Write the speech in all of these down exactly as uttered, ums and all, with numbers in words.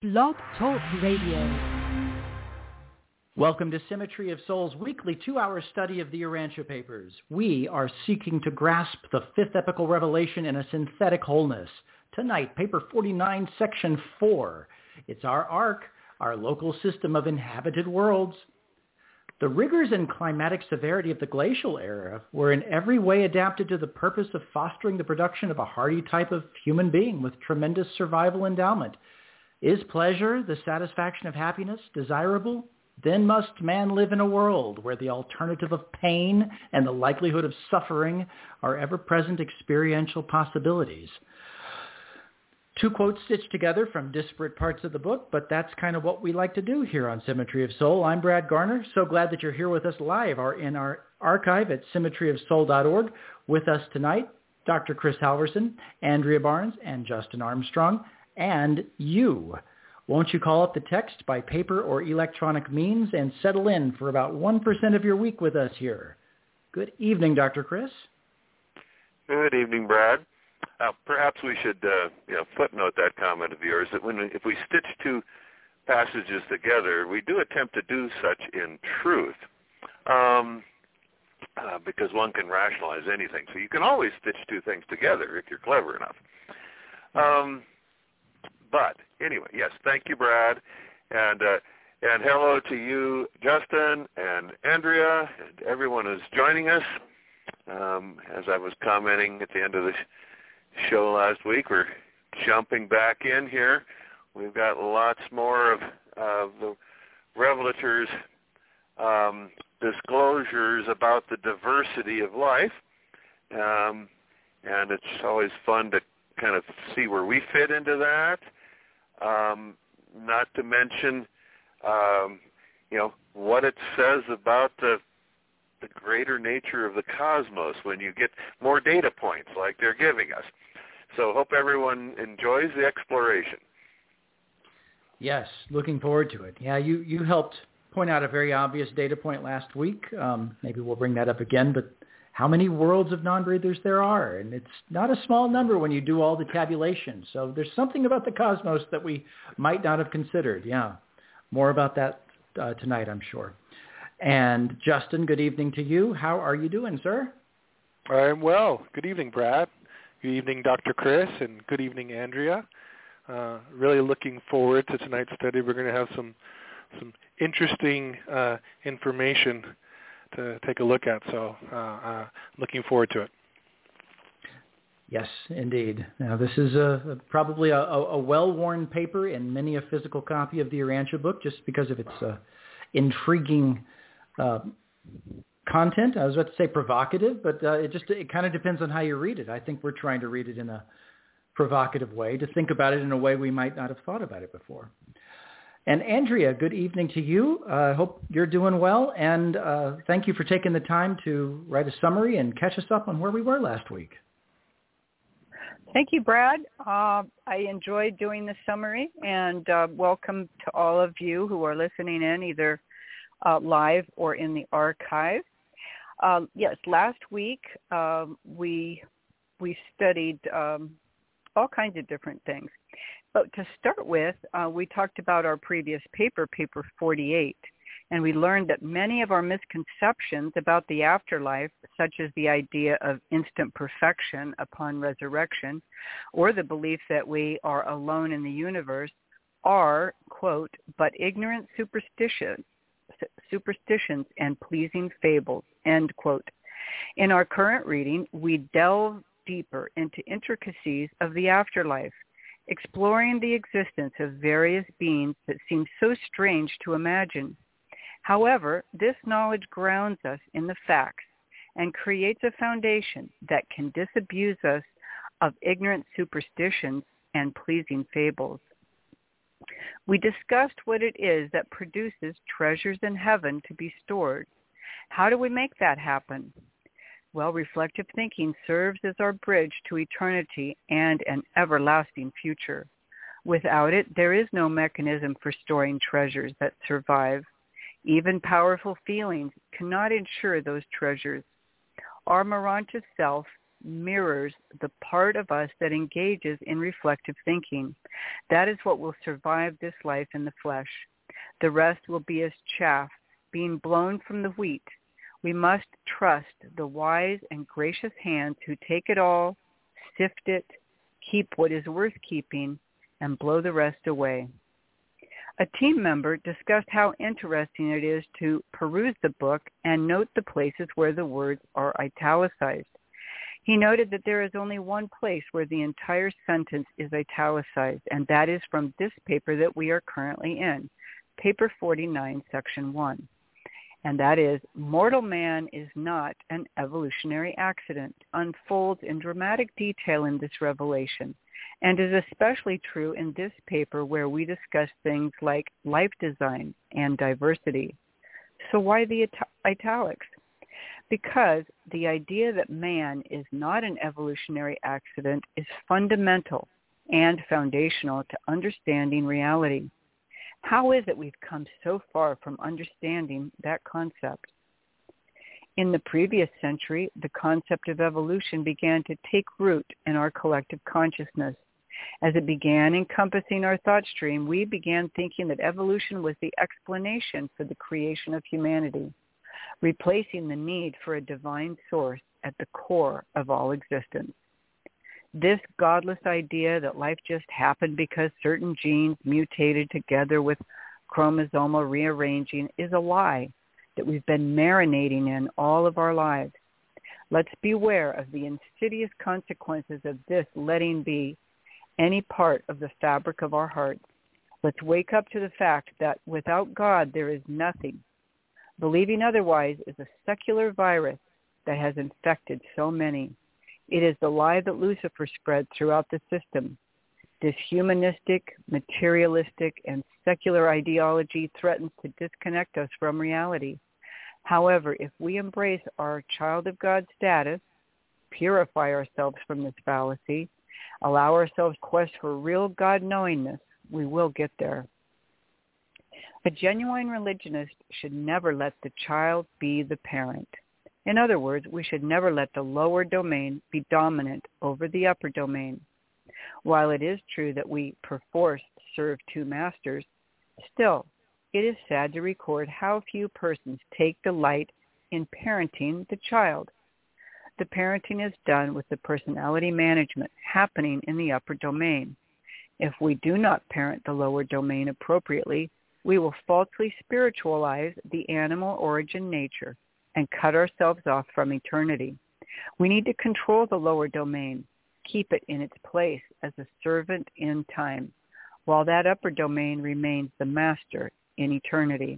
Blog Talk Radio. Welcome to Symmetry of Souls' weekly two-hour study of the Urantia Papers. We are seeking to grasp the fifth epical revelation in a synthetic wholeness. Tonight, paper forty-nine, section four. It's our arc, our local system of inhabited worlds. The rigors and climatic severity of the glacial era were in every way adapted to the purpose of fostering the production of a hardy type of human being with tremendous survival endowment. Is pleasure, the satisfaction of happiness, desirable? Then must man live in a world where the alternative of pain and the likelihood of suffering are ever-present experiential possibilities. Two quotes stitched together from disparate parts of the book, but that's kind of what we like to do here on Symmetry of Soul. I'm Brad Garner. So glad that you're here with us live or in our archive at symmetry of soul dot org. With us tonight, Doctor Chris Halverson, Andrea Barnes, and Justin Armstrong, and you. Won't you call up the text by paper or electronic means and settle in for about one percent of your week with us here? Good evening, Doctor Chris. Good evening, Brad. Uh, perhaps we should uh, you know, footnote that comment of yours that when if we stitch two passages together, we do attempt to do such in truth, um, uh, because one can rationalize anything. So you can always stitch two things together if you're clever enough. Um, but anyway, yes, thank you, Brad, and uh, and hello to you, Justin and Andrea, and everyone who's joining us. Um, as I was commenting at the end of the sh- show last week, we're jumping back in here. We've got lots more of, of the revelators' um, disclosures about the diversity of life, um, and it's always fun to kind of see where we fit into that. Um, not to mention, um, you know, what it says about the the greater nature of the cosmos when you get more data points like they're giving us. So hope everyone enjoys the exploration. Yes, looking forward to it. Yeah, you, you helped point out a very obvious data point last week. Um, maybe we'll bring that up again, but how many worlds of non-breathers there are? And it's not a small number when you do all the tabulation. So there's something about the cosmos that we might not have considered. Yeah, more about that uh, tonight, I'm sure. And Justin, good evening to you. How are you doing, sir? I'm well. Good evening, Brad. Good evening, Doctor Chris, and good evening, Andrea. Uh, really looking forward to tonight's study. We're going to have some some interesting uh, information to take a look at, so uh, uh, looking forward to it. Yes, indeed. Now, this is a, probably a, a well-worn paper in many a physical copy of the Urantia book just because of its uh, intriguing uh, content. I was about to say provocative, but uh, it just it kind of depends on how you read it. I think we're trying to read it in a provocative way, to think about it in a way we might not have thought about it before. And Andrea, good evening to you. I uh, hope you're doing well, and uh, thank you for taking the time to write a summary and catch us up on where we were last week. Thank you, Brad. Uh, I enjoyed doing the summary, and uh, welcome to all of you who are listening in either uh, live or in the archive. Um, yes, last week uh, we we studied um, all kinds of different things. But to start with, uh, we talked about our previous paper, paper forty-eight, and we learned that many of our misconceptions about the afterlife, such as the idea of instant perfection upon resurrection, or the belief that we are alone in the universe, are, quote, but ignorant superstition, superstitions and pleasing fables, end quote. In our current reading, we delve deeper into intricacies of the afterlife, exploring the existence of various beings that seem so strange to imagine. However, this knowledge grounds us in the facts and creates a foundation that can disabuse us of ignorant superstitions and pleasing fables. We discussed what it is that produces treasures in heaven to be stored. How do we make that happen? Well, reflective thinking serves as our bridge to eternity and an everlasting future. Without it, there is no mechanism for storing treasures that survive. Even powerful feelings cannot ensure those treasures. Our Maranta self mirrors the part of us that engages in reflective thinking. That is what will survive this life in the flesh. The rest will be as chaff, being blown from the wheat. We must trust the wise and gracious hands who take it all, sift it, keep what is worth keeping, and blow the rest away. A team member discussed how interesting it is to peruse the book and note the places where the words are italicized. He noted that there is only one place where the entire sentence is italicized, and that is from this paper that we are currently in, paper forty-nine, section one. And that is, mortal man is not an evolutionary accident, unfolds in dramatic detail in this revelation, and is especially true in this paper where we discuss things like life design and diversity. So why the it- italics? Because the idea that man is not an evolutionary accident is fundamental and foundational to understanding reality. How is it we've come so far from understanding that concept? In the previous century, the concept of evolution began to take root in our collective consciousness. As it began encompassing our thought stream, we began thinking that evolution was the explanation for the creation of humanity, replacing the need for a divine source at the core of all existence. This godless idea that life just happened because certain genes mutated together with chromosomal rearranging is a lie that we've been marinating in all of our lives. Let's beware of the insidious consequences of this letting be any part of the fabric of our hearts. Let's wake up to the fact that without God there is nothing. Believing otherwise is a secular virus that has infected so many. It is the lie that Lucifer spread throughout the system. This humanistic, materialistic, and secular ideology threatens to disconnect us from reality. However, if we embrace our child of God status, purify ourselves from this fallacy, allow ourselves quest for real God-knowingness, we will get there. A genuine religionist should never let the child be the parent. In other words, we should never let the lower domain be dominant over the upper domain. While it is true that we perforce serve two masters, still, it is sad to record how few persons take delight in parenting the child. The parenting is done with the personality management happening in the upper domain. If we do not parent the lower domain appropriately, we will falsely spiritualize the animal origin nature and cut ourselves off from eternity. We need to control the lower domain, keep it in its place as a servant in time, while that upper domain remains the master in eternity.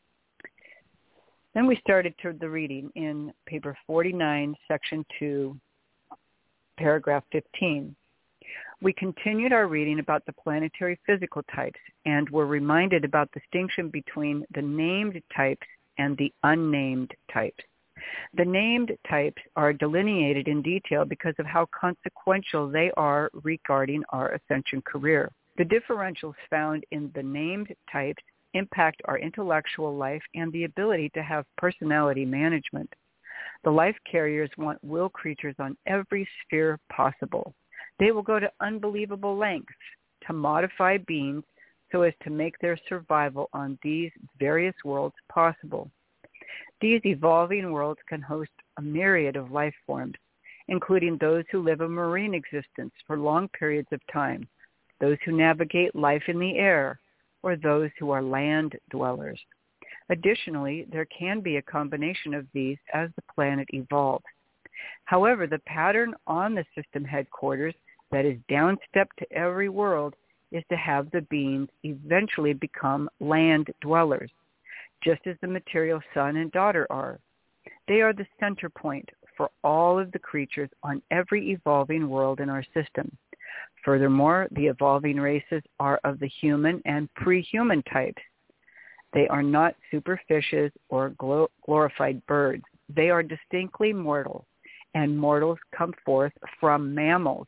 Then we started to the reading in paper forty-nine, section two, paragraph fifteen. We continued our reading about the planetary physical types and were reminded about the distinction between the named types and the unnamed types. The named types are delineated in detail because of how consequential they are regarding our ascension career. The differentials found in the named types impact our intellectual life and the ability to have personality management. The life carriers want will creatures on every sphere possible. They will go to unbelievable lengths to modify beings so as to make their survival on these various worlds possible. These evolving worlds can host a myriad of life forms, including those who live a marine existence for long periods of time, those who navigate life in the air, or those who are land dwellers. Additionally, there can be a combination of these as the planet evolves. However, the pattern on the system headquarters that is downstep to every world is to have the beings eventually become land dwellers, just as the material son and daughter are. They are the center point for all of the creatures on every evolving world in our system. Furthermore, the evolving races are of the human and pre-human types. They are not superfishes or glo- glorified birds. They are distinctly mortal, and mortals come forth from mammals.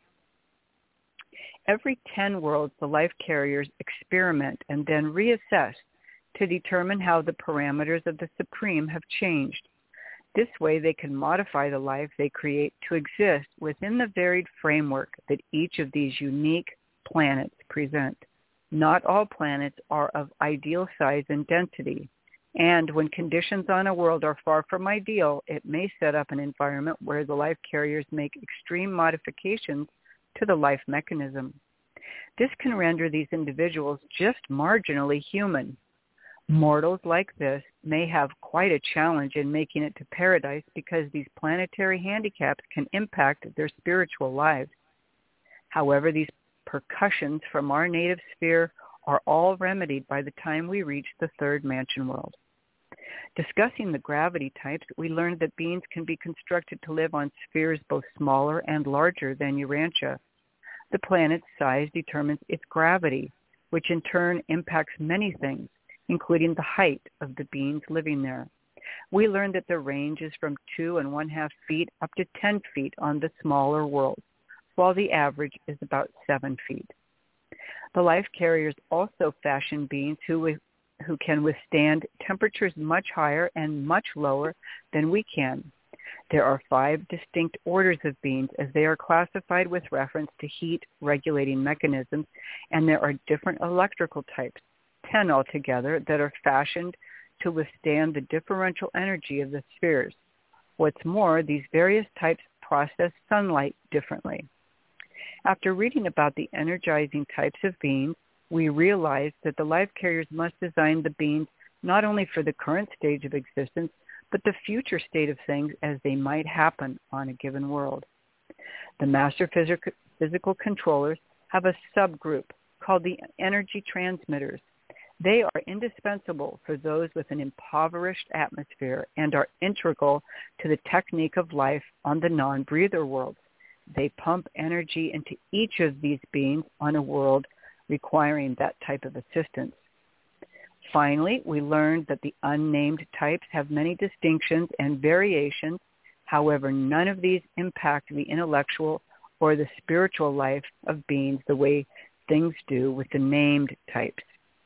Every ten worlds, the life carriers experiment and then reassess to determine how the parameters of the Supreme have changed. This way, they can modify the life they create to exist within the varied framework that each of these unique planets present. Not all planets are of ideal size and density, and when conditions on a world are far from ideal, it may set up an environment where the life carriers make extreme modifications to the life mechanism. This can render these individuals just marginally human. Mortals like this may have quite a challenge in making it to paradise because these planetary handicaps can impact their spiritual lives. However, these percussions from our native sphere are all remedied by the time we reach the third mansion world. Discussing the gravity types, we learned that beings can be constructed to live on spheres both smaller and larger than Urantia. The planet's size determines its gravity, which in turn impacts many things, including the height of the beings living there. We learned that the range is from two and one half feet up to ten feet on the smaller worlds, while the average is about seven feet. The life carriers also fashion beings who who can withstand temperatures much higher and much lower than we can. There are five distinct orders of beings as they are classified with reference to heat regulating mechanisms, and there are different electrical types, ten altogether, that are fashioned to withstand the differential energy of the spheres. What's more, these various types process sunlight differently. After reading about the energizing types of beings, we realized that the life carriers must design the beings not only for the current stage of existence, but the future state of things as they might happen on a given world. The master phys- physical controllers have a subgroup called the energy transmitters. They are indispensable for those with an impoverished atmosphere and are integral to the technique of life on the non-breather worlds. They pump energy into each of these beings on a world requiring that type of assistance. Finally, we learned that the unnamed types have many distinctions and variations. However, none of these impact the intellectual or the spiritual life of beings the way things do with the named types.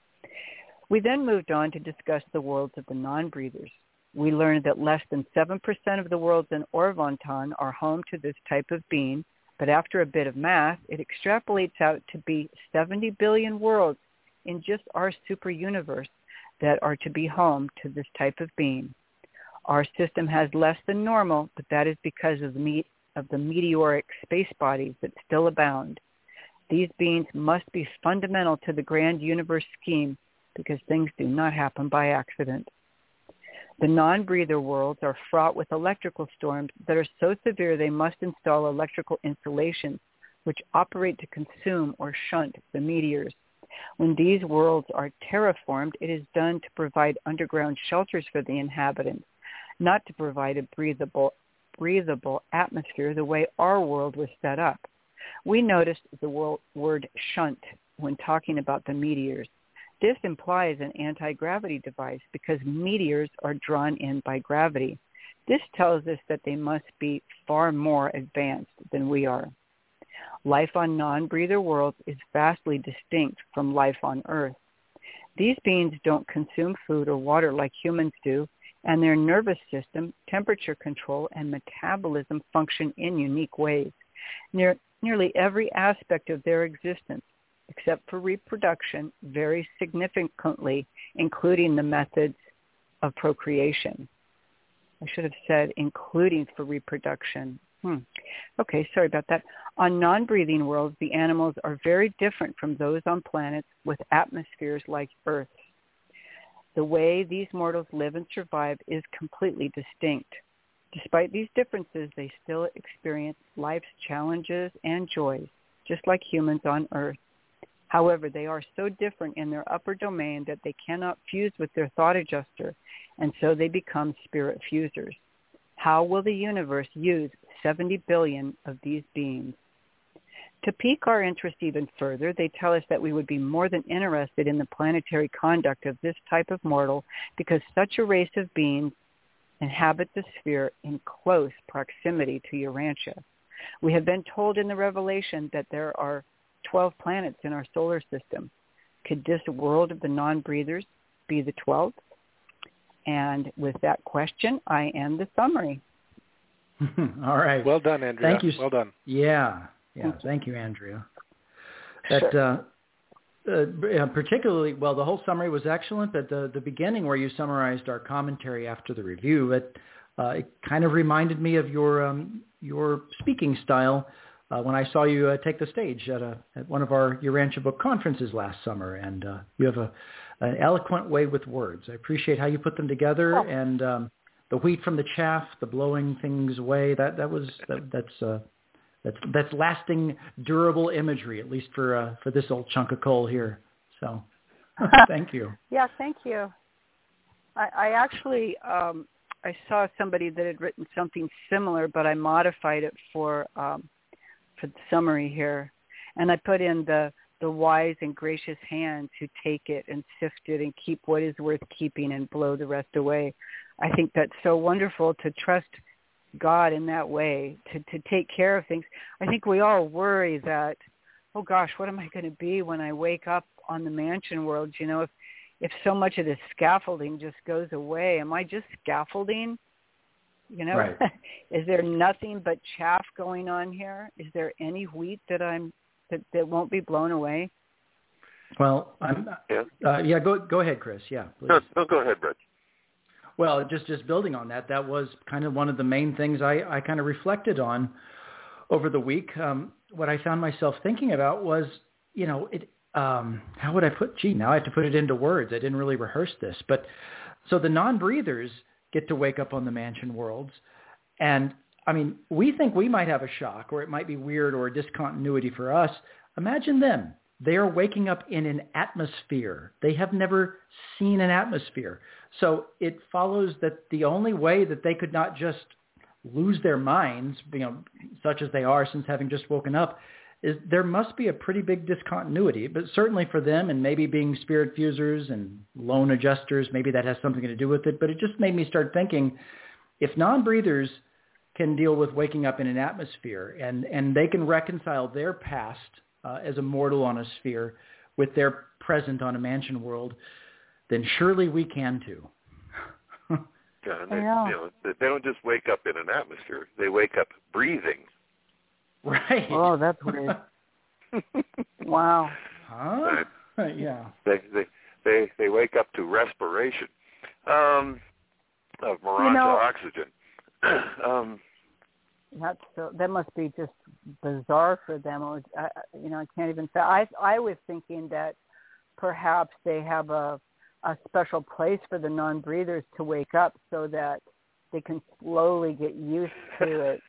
We then moved on to discuss the worlds of the non-breathers. We learned that less than seven percent of the worlds in Orvonton are home to this type of being, but after a bit of math, it extrapolates out to be seventy billion worlds in just our super universe that are to be home to this type of being. Our system has less than normal, but that is because of the, me- of the meteoric space bodies that still abound. These beings must be fundamental to the grand universe scheme because things do not happen by accident. The non-breather worlds are fraught with electrical storms that are so severe they must install electrical installations which operate to consume or shunt the meteors. When these worlds are terraformed, it is done to provide underground shelters for the inhabitants, not to provide a breathable, breathable atmosphere the way our world was set up. We noticed the word shunt when talking about the meteors. This implies an anti-gravity device because meteors are drawn in by gravity. This tells us that they must be far more advanced than we are. Life on non-breather worlds is vastly distinct from life on Earth. These beings don't consume food or water like humans do, and their nervous system, temperature control, and metabolism function in unique ways. Near, nearly every aspect of their existence, except for reproduction, varies significantly, including the methods of procreation. I should have said including for reproduction. Hmm. Okay, sorry about that. On non-breathing worlds, the animals are very different from those on planets with atmospheres like Earth. The way these mortals live and survive is completely distinct. Despite these differences, they still experience life's challenges and joys, just like humans on Earth. However, they are so different in their upper domain that they cannot fuse with their thought adjuster, and so they become spirit fusers. How will the universe use seventy billion of these beings? To pique our interest even further, they tell us that we would be more than interested in the planetary conduct of this type of mortal because such a race of beings inhabit the sphere in close proximity to Urantia. We have been told in the Revelation that there are twelve planets in our solar system. Could this world of the non-breathers be the twelfth? And with that question, I end the summary. All right. Well done, Andrea. Thank you. Well done. Yeah. Yeah. Thank you, Thank you Andrea. That sure. uh, uh, particularly, well, the whole summary was excellent, but the, the beginning where you summarized our commentary after the review, it, uh, it kind of reminded me of your um, your speaking style uh, when I saw you uh, take the stage at, a, at one of our Urantia Book conferences last summer, and uh, you have a, an eloquent way with words. I appreciate how you put them together, Oh. and um, the wheat from the chaff, the blowing things away, that, that was, that, that's... Uh, That's that's lasting, durable imagery, at least for uh, for this old chunk of coal here. So, thank you. Yeah, thank you. I, I actually um, I saw somebody that had written something similar, but I modified it for um, for the summary here, and I put in the the wise and gracious hands who take it and sift it and keep what is worth keeping and blow the rest away. I think that's so wonderful to trust God in that way, to, to take care of things. I think we all worry that, oh gosh, what am I going to be when I wake up on the mansion world? You know, if, if so much of this scaffolding just goes away, am I just scaffolding? You know, right. Is there nothing but chaff going on here? Is there any wheat that I'm that, that won't be blown away? Well, I'm, Yeah. Uh, yeah. Go go ahead, Chris. Yeah, please. No, no, go ahead, Brett. Well, just just building on that, that was kind of one of the main things I, I kind of reflected on over the week. Um, what I found myself thinking about was, you know, it. Um, how would I put? Gee, now I have to put it into words. I didn't really rehearse this, but so the non-breathers get to wake up on the mansion worlds, and I mean, we think we might have a shock, or it might be weird, or a discontinuity for us. Imagine them. They are waking up in an atmosphere. They have never seen an atmosphere. So it follows that the only way that they could not just lose their minds, you know, such as they are since having just woken up, is there must be a pretty big discontinuity. But certainly for them, and maybe being spirit fusers and lone adjusters, maybe that has something to do with it. But it just made me start thinking, if non-breathers can deal with waking up in an atmosphere and, and they can reconcile their past uh, as a mortal on a sphere with their present on a mansion world, then surely we can too. Yeah, and they, Yeah. you know, they don't just wake up in an atmosphere; they wake up breathing. Right. Oh, that's weird. Wow. Huh? Right. Yeah. They they they they wake up to respiration um, of Miranda You know- oxygen. um, That's so, that must be just bizarre for them. It was, I, you know, I can't even say. I I was thinking that perhaps they have a a special place for the non-breathers to wake up so that they can slowly get used to it.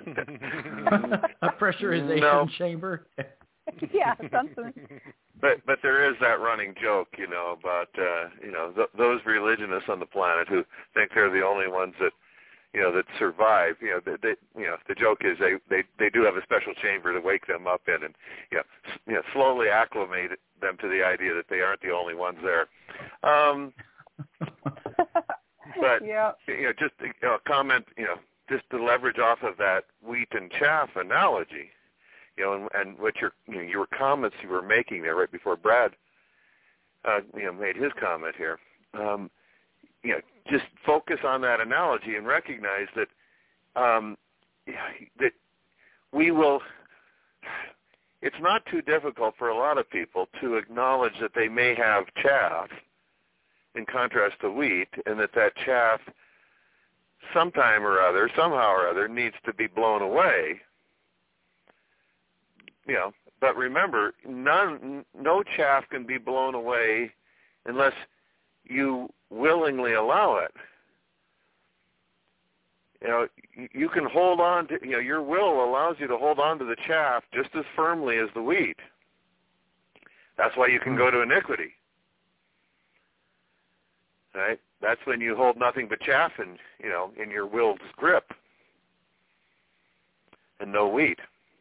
A pressurization No. chamber. Yeah, something. But but there is that running joke, you know, about uh, you know th- those religionists on the planet who think they're the only ones that you know that survive. You know, they, they you know the joke is they, they they do have a special chamber to wake them up in, and you know, s- you know slowly acclimate them to the idea that they aren't the only ones there. Um, but Yeah. you know, just you know, comment, you know, just to leverage off of that wheat and chaff analogy. You know, and, and what your you know, your comments you were making there right before Brad, uh, you know, made his comment here. Um, you know, just focus on that analogy and recognize that um, that we will. It's not too difficult for a lot of people to acknowledge that they may have chaff, in contrast to wheat, and that that chaff, sometime or other, somehow or other, needs to be blown away. You know, but remember, none, no chaff can be blown away unless you willingly allow it. You know, you can hold on to, you know, your will allows you to hold on to the chaff just as firmly as the wheat. That's why you can go to iniquity. Right? That's when you hold nothing but chaff in, you know, in your will's grip, and no wheat.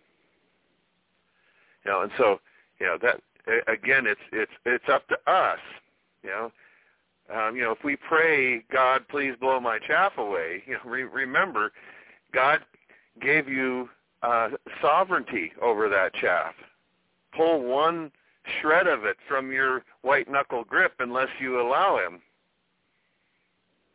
You know, and so, you know, that again, it's it's it's up to us. You know, um, you know, if we pray, God, please blow my chaff away. You know, re- remember, God gave you uh, sovereignty over that chaff. Pull one shred of it from your white knuckle grip unless you allow Him.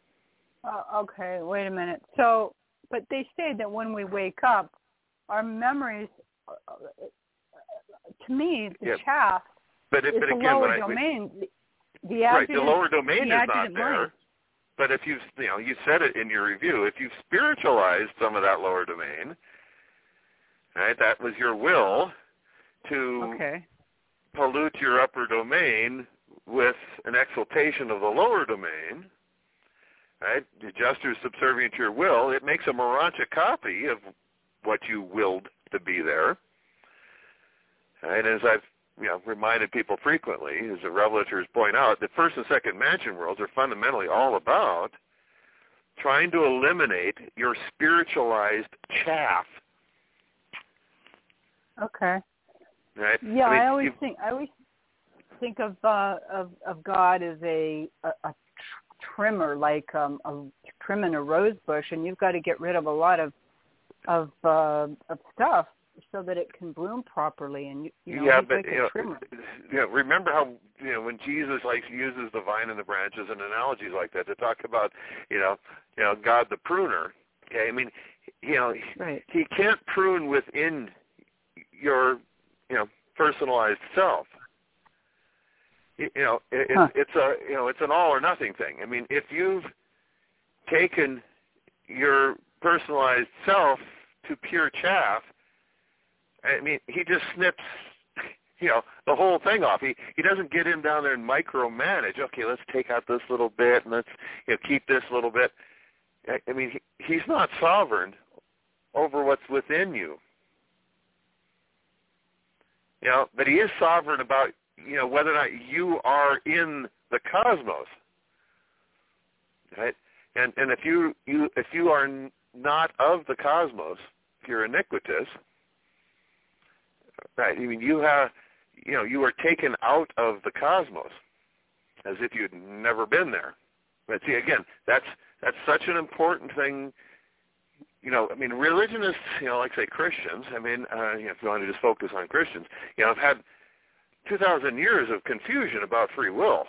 Uh, okay, wait a minute. So, but they say that when we wake up, our memories, uh, to me, the yeah. chaff but, it, is but the again, lower I, domain. we, the, the right, the adjutant, lower domain the is not adjutant there. mind. But if you've, you know, you said it in your review, if you've spiritualized some of that lower domain, right, that was your will to okay. pollute your upper domain with an exaltation of the lower domain, right? The adjuster is subservient to your will. It makes a Morancha copy of what you willed to be there. Right? As I've you know, reminded people frequently, as the revelators point out, the first and second mansion worlds are fundamentally all about trying to eliminate your spiritualized chaff. Okay. Right? Yeah, I, mean, I always you, think I always think of uh, of of God as a a, a trimmer, like um, a trimming a rose bush, and you've got to get rid of a lot of of uh, of stuff so that it can bloom properly. And you, you know, yeah, he's but like you a know, trimmer. you know, remember how you know when Jesus like uses the vine and the branches and analogies like that to talk about you know you know God the pruner. Okay, I mean you know right. he can't prune within your you know personalized self. You know it, huh. it's, it's a you know it's an all or nothing thing. I mean if you've taken your personalized self to pure chaff, I mean, he just snips, you know, the whole thing off. He he doesn't get in down there and micromanage. Okay, let's take out this little bit and let's you know keep this little bit. I, I mean, he, he's not sovereign over what's within you. You know, but he is sovereign about you know whether or not you are in the cosmos, right? And and if you you if you are not of the cosmos, if you're iniquitous. Right. I mean, you have, you know, you are taken out of the cosmos as if you'd never been there. But see, again, that's that's such an important thing. You know, I mean, religionists, you know, like say Christians. I mean, uh, you know, if you want to just focus on Christians, you know, have had two thousand years of confusion about free will,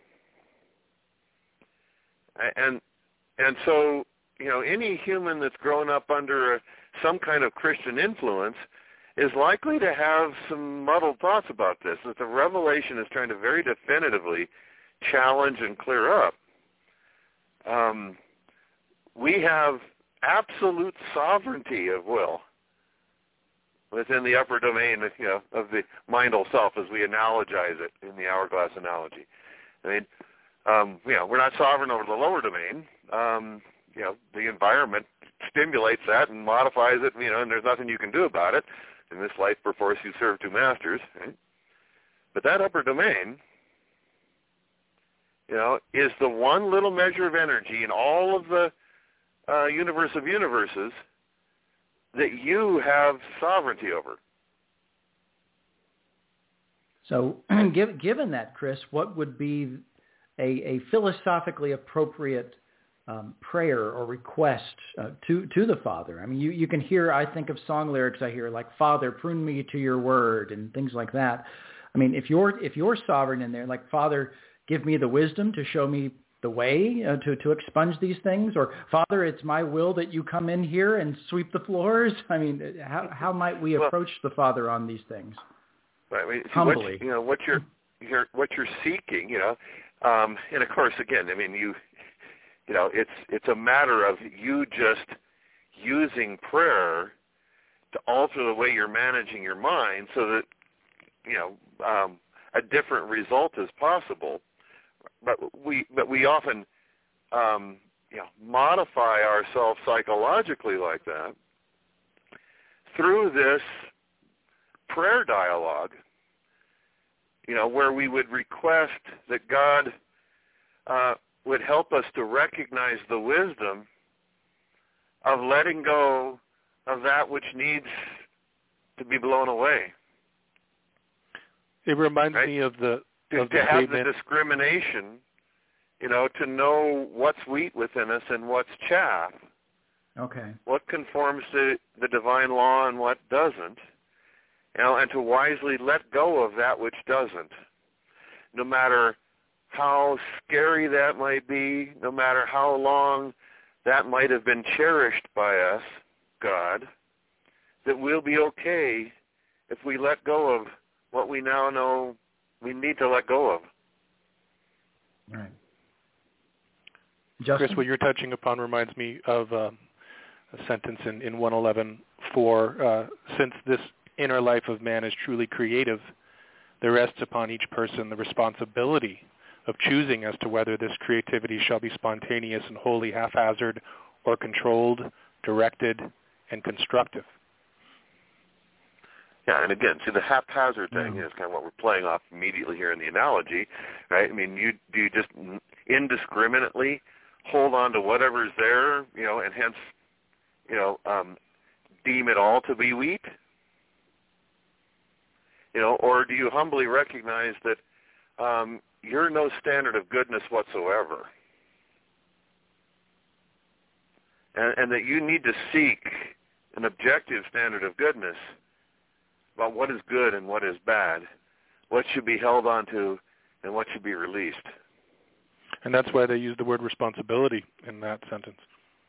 and and so you know, any human that's grown up under a, some kind of Christian influence is likely to have some muddled thoughts about this, that the revelation is trying to very definitively challenge and clear up. Um, we have absolute sovereignty of will within the upper domain of, you know, of the mindal self as we analogize it in the hourglass analogy. I mean, um, you know, we're not sovereign over the lower domain. Um, you know, the environment stimulates that and modifies it, you know, and there's nothing you can do about it. In this life, perforce, you serve two masters. Right? But that upper domain, you know, is the one little measure of energy in all of the uh, universe of universes that you have sovereignty over. So, give, given that, Chris, what would be a, a philosophically appropriate Um, prayer or request uh, to to the Father? I mean, you, you can hear, I think of song lyrics I hear like, Father, prune me to your word and things like that. I mean, if you're if you're sovereign in there, like, Father, give me the wisdom to show me the way uh, to, to expunge these things, or Father, it's my will that you come in here and sweep the floors. I mean, how how might we well, approach the Father on these things? Right. I mean, see, humbly. What, you know, what you're, you're what you're seeking, you know, um, and of course, again, I mean, you. You know, it's it's a matter of you just using prayer to alter the way you're managing your mind so that, you know, um, a different result is possible. But we but we often, um, you know, modify ourselves psychologically like that through this prayer dialogue, you know, where we would request that God uh, would help us to recognize the wisdom of letting go of that which needs to be blown away. It reminds right? me of the to, of the to have statement. the discrimination, you know, to know what's wheat within us and what's chaff. Okay. What conforms to the divine law and what doesn't, you know, and to wisely let go of that which doesn't, no matter how scary that might be, no matter how long that might have been cherished by us, God, that we'll be okay if we let go of what we now know we need to let go of. Right. Chris, what you're touching upon reminds me of uh, a sentence in, in one eleven four. Uh, Since this inner life of man is truly creative, there rests upon each person the responsibility of choosing as to whether this creativity shall be spontaneous and wholly haphazard or controlled, directed, and constructive. Yeah, and again, see, the haphazard thing Mm. is kind of what we're playing off immediately here in the analogy, right? I mean, you do you just indiscriminately hold on to whatever's there, you know, and hence, you know, um, deem it all to be wheat? You know, or do you humbly recognize that um, you're no standard of goodness whatsoever, and, and that you need to seek an objective standard of goodness about what is good and what is bad, what should be held on to, and what should be released. And that's why they use the word responsibility in that sentence.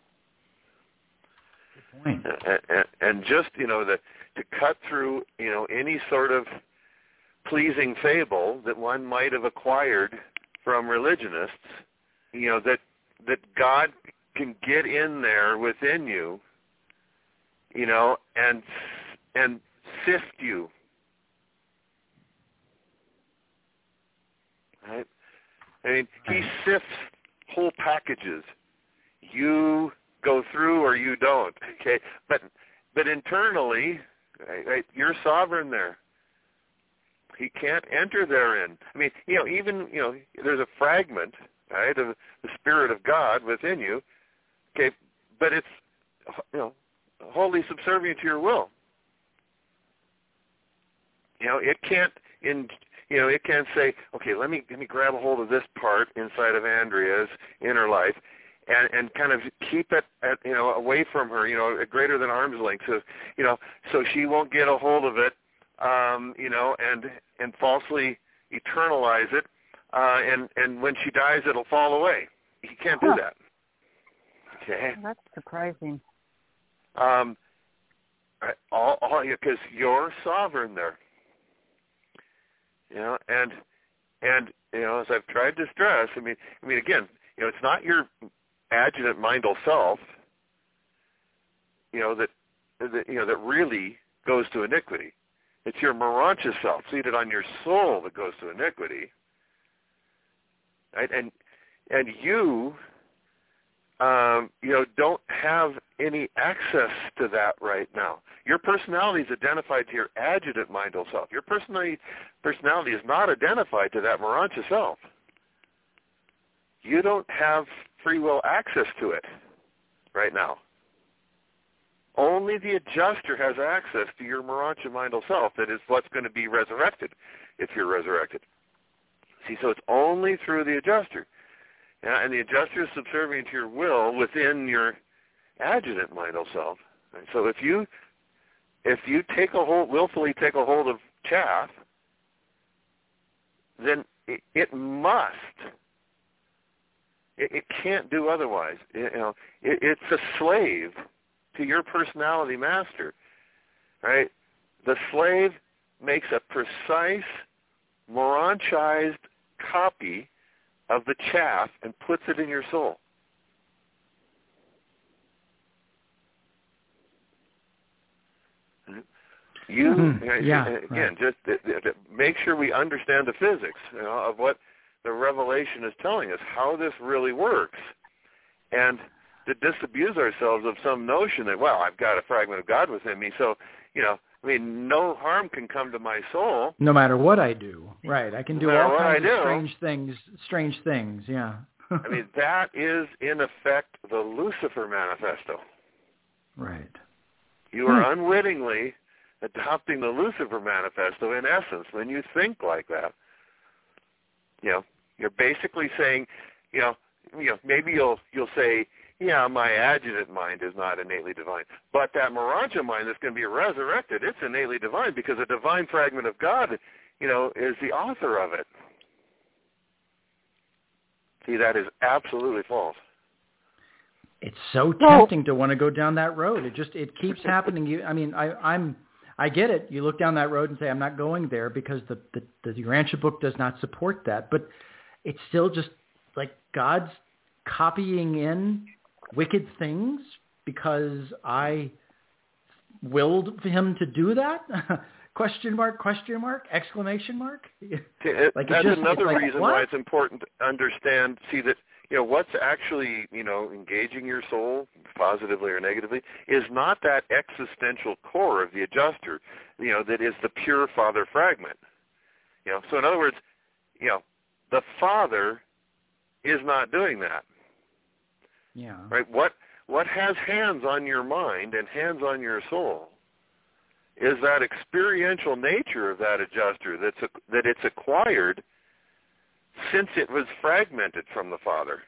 Good point. And, and, and just, you know, the, to cut through, you know, any sort of pleasing fable that one might have acquired from religionists, you know, that that God can get in there within you, you know, and and sift you. Right? I mean, he sifts whole packages. You go through or you don't. Okay, but but internally, right, right, you're sovereign there. He can't enter therein. I mean, you know, even you know, there's a fragment, right, of the Spirit of God within you. Okay, but it's you know, wholly subservient to your will. You know, it can't in you know, it can't say, okay, let me let me grab a hold of this part inside of Andrea's inner life, and and kind of keep it at you know away from her, you know, at greater than arm's length, so you know, so she won't get a hold of it, um, you know, and and falsely eternalize it, uh, and and when she dies, it'll fall away. He can't do that. Okay, that's surprising. Um, all all because you're sovereign there. You know, and and you know, as I've tried to stress, I mean, I mean, again, you know, it's not your adjutant mindal self, you know, that that you know that really goes to iniquity. It's your Morontia self, seated on your soul, that goes to iniquity. Right, and and you, um, you know, don't have any access to that right now. Your personality is identified to your adjutant mindal self. Your personality personality is not identified to that Morontia self. You don't have free will access to it right now. Only the adjuster has access to your Morontia mindal self. That is what's going to be resurrected if you're resurrected. See, so it's only through the adjuster. Yeah, and the adjuster is subservient to your will within your adjutant mindal self. Right? So if you if you take a hold, willfully take a hold of chaff, then it, it must. It, it can't do otherwise. It, you know, it, it's a slave to your personality master, right? The slave makes a precise, Moronchized copy of the chaff and puts it in your soul. You mm-hmm. yeah, again, right. just to, to make sure we understand the physics, you know, of what the revelation is telling us, how this really works, and to disabuse ourselves of some notion that, well, I've got a fragment of God within me, so you know, I mean, no harm can come to my soul. No matter what I do, right? I can do no all kinds of strange things. Strange things, yeah. I mean, that is in effect the Lucifer manifesto. Right. You are hmm. unwittingly adopting the Lucifer manifesto in essence when you think like that. You know, you're basically saying, you know, you know, maybe you'll you'll say, yeah, my adjutant mind is not innately divine, but that Morontia mind that's going to be resurrected, it's innately divine because a divine fragment of God, you know, is the author of it. See, that is absolutely false. It's so tempting to want to go down that road. It just it keeps happening. You, I mean, I, I'm I get it. You look down that road and say, I'm not going there because the the, the Urantia book does not support that. But it's still just like God's copying in wicked things because I willed for him to do that. Question mark, question mark, exclamation mark. It, like that's just, another like, reason what? why it's important to understand, see that, you know, what's actually, you know, engaging your soul, positively or negatively, is not that existential core of the adjuster, you know, that is the pure father fragment. You know, so in other words, you know, the father is not doing that. Yeah. Right? What what has hands on your mind and hands on your soul is that experiential nature of that adjuster that's a, that it's acquired since it was fragmented from the father.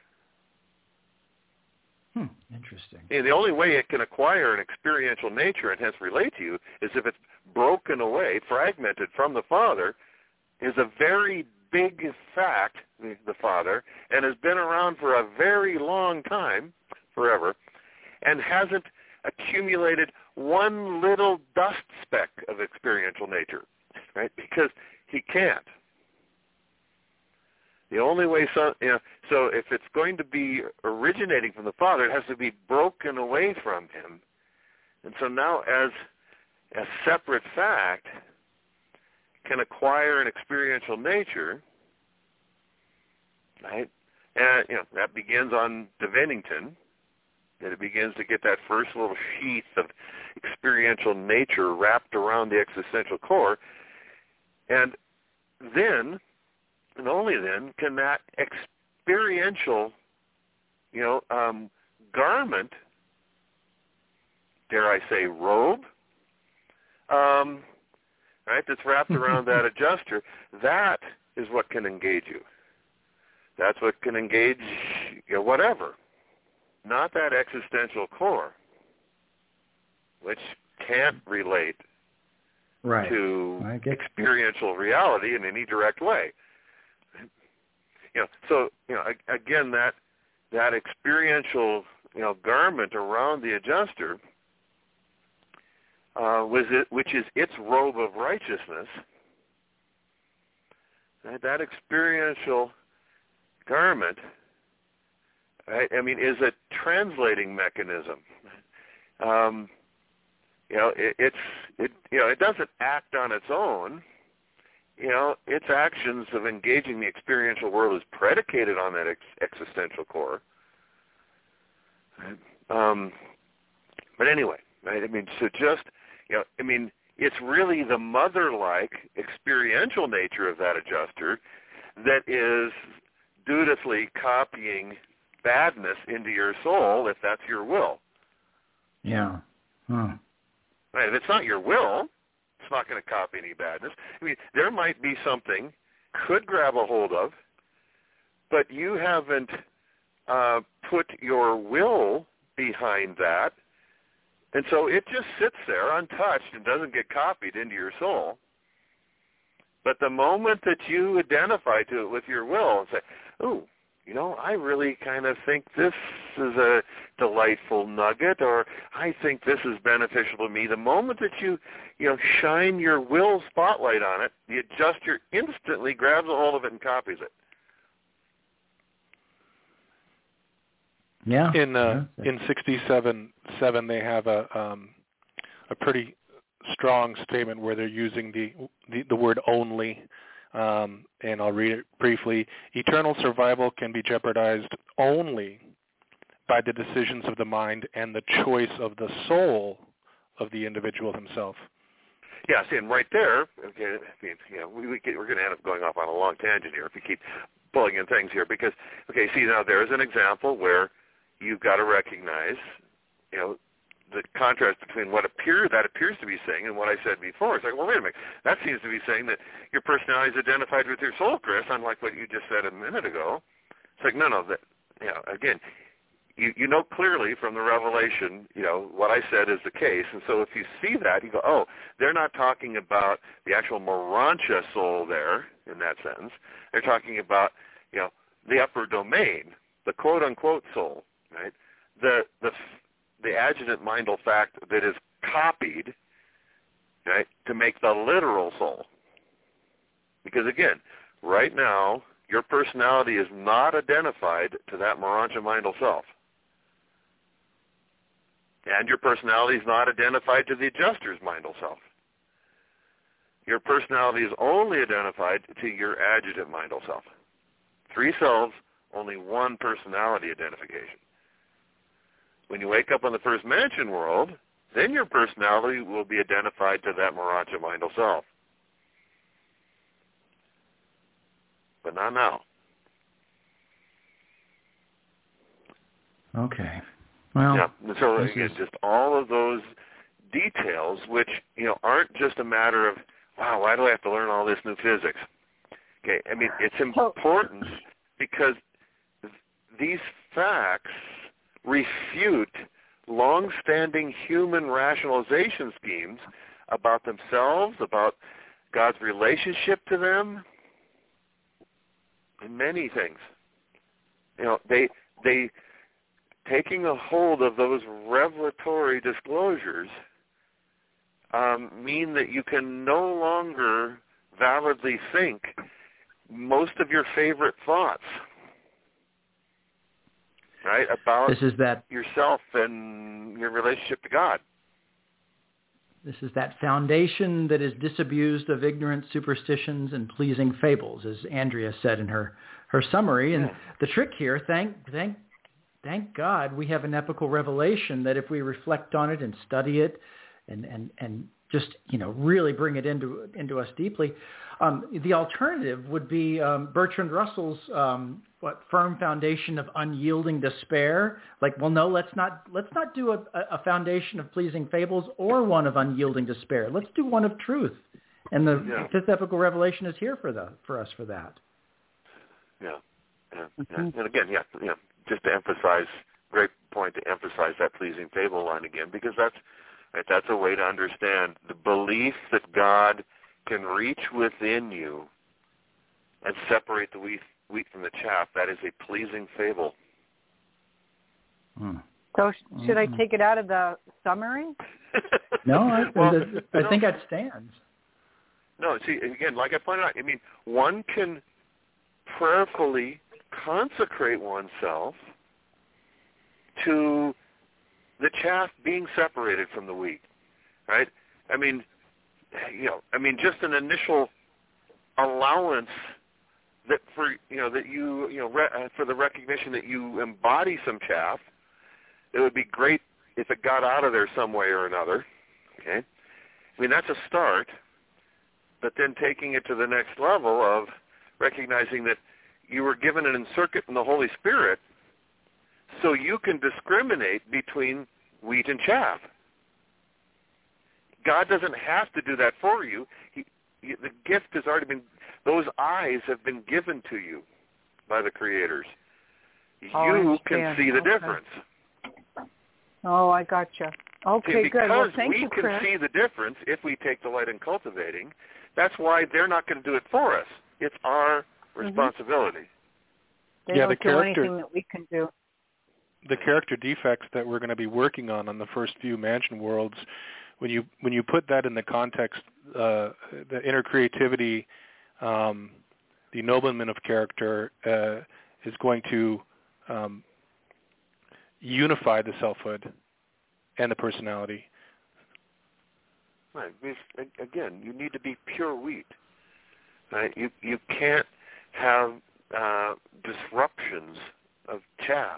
Hmm, interesting. And the only way it can acquire an experiential nature and hence relate to you is if it's broken away, fragmented from the father, is a very big fact, the, the father, and has been around for a very long time, forever, and hasn't accumulated one little dust speck of experiential nature, right? Because he can't. The only way, so, you know, so if it's going to be originating from the Father, it has to be broken away from him. And so now as a separate fact can acquire an experiential nature, right? And, you know, that begins on Divinington, that it begins to get that first little sheath of experiential nature wrapped around the existential core. And then, and only then, can that experiential, you know, um, garment, dare I say robe, um, right, that's wrapped around that adjuster, that is what can engage you. That's what can engage, you know, whatever. Not that existential core, which can't relate right. to experiential reality in any direct way. You know, so you know, again, that that experiential, you know, garment around the adjuster, uh, was it, which is its robe of righteousness. Right? That experiential garment, right, I mean, is a translating mechanism. Um, you know, it, it's it you know it doesn't act on its own. You know, its actions of engaging the experiential world is predicated on that ex- existential core. Um, but anyway, right? I mean, so just, you know, I mean, it's really the mother-like experiential nature of that adjuster that is dutifully copying badness into your soul if that's your will. Yeah. Huh. Right? If it's not your will, it's not going to copy any badness. I mean, there might be something could grab a hold of, but you haven't uh, put your will behind that, and so it just sits there untouched and doesn't get copied into your soul. But the moment that you identify to it with your will and say, "Ooh, you know, I really kind of think this is a delightful nugget, or I think this is beneficial to me," the moment that you, you know, shine your will spotlight on it, the adjuster instantly grabs a hold of it and copies it. Yeah. In uh, yeah. in sixty-seven seven, they have a um, a pretty strong statement where they're using the the, the word only. Um, and I'll read it briefly. Eternal survival can be jeopardized only by the decisions of the mind and the choice of the soul of the individual himself. Yeah, see, and right there, okay, I mean, you know, we, we get, we're going to end up going off on a long tangent here if we keep pulling in things here because, okay, see, now there's an example where you've got to recognize, you know, the contrast between what appear that appears to be saying and what I said before. It's like, well, wait a minute. That seems to be saying that your personality is identified with your soul, Chris, unlike what you just said a minute ago. It's like, no, no, that, you know, again, you, you know clearly from the revelation, you know, what I said is the case. And so if you see that, you go, oh, they're not talking about the actual Morantia soul there in that sentence. They're talking about, you know, the upper domain, the quote-unquote soul, right? The the the adjutant mindal fact that is copied, right, to make the literal soul. Because again, right now, your personality is not identified to that Morontia mindal self. And your personality is not identified to the adjuster's mindal self. Your personality is only identified to your adjutant mindal self. Three selves, only one personality identification. When you wake up on the first mansion world, then your personality will be identified to that Morontia mindal self. But not now. Okay. Well, yeah. So again, is... just all of those details, which you know aren't just a matter of, wow, why do I have to learn all this new physics? Okay, I mean it's important because th- these facts refute long-standing human rationalization schemes about themselves, about God's relationship to them, and many things. You know, they they. Taking a hold of those revelatory disclosures um, mean that you can no longer validly think most of your favorite thoughts, right, about this is that, yourself and your relationship to God. This is that foundation that is disabused of ignorant superstitions and pleasing fables, as Andrea said in her, her summary. And yeah. the trick here, thank thank Thank God we have an epical revelation that if we reflect on it and study it and, and, and just, you know, really bring it into into us deeply, um, the alternative would be um, Bertrand Russell's um, what firm foundation of unyielding despair. Like, well, no, let's not let's not do a, a foundation of pleasing fables or one of unyielding despair. Let's do one of truth. And the yeah. fifth epical revelation is here for the for us for that. Yeah, yeah, yeah. And again, yeah, yeah. Just to emphasize, great point to emphasize that pleasing fable line again, because that's right, that's a way to understand the belief that God can reach within you and separate the wheat, wheat from the chaff. That is a pleasing fable. Hmm. So should mm-hmm. I take it out of the summary? No, I, well, the, I no. think that stands. No, see, again, like I pointed out, I mean, one can prayerfully consecrate oneself to the chaff being separated from the wheat, right? I mean, you know, I mean, just an initial allowance that for you know that you you know re- uh, for the recognition that you embody some chaff. It would be great if it got out of there some way or another. Okay, I mean that's a start, but then taking it to the next level of recognizing that you were given an encircuit from the Holy Spirit so you can discriminate between wheat and chaff. God doesn't have to do that for you. He, he, the gift has already been, those eyes have been given to you by the creators. Oh, you can see the okay. difference. Oh, I gotcha. Okay, see, good. Well, because thank we you, can Chris. see the difference if we take delight in cultivating. That's why they're not going to do it for us. It's our responsibility. They yeah, don't the do character, anything that we can do. The character defects that we're going to be working on on the first few mansion worlds, when you when you put that in the context, uh, the inner creativity, um, the ennoblement of character uh, is going to um, unify the selfhood and the personality. Right. Again, you need to be pure wheat. Right. You you can't have uh, disruptions of chaff.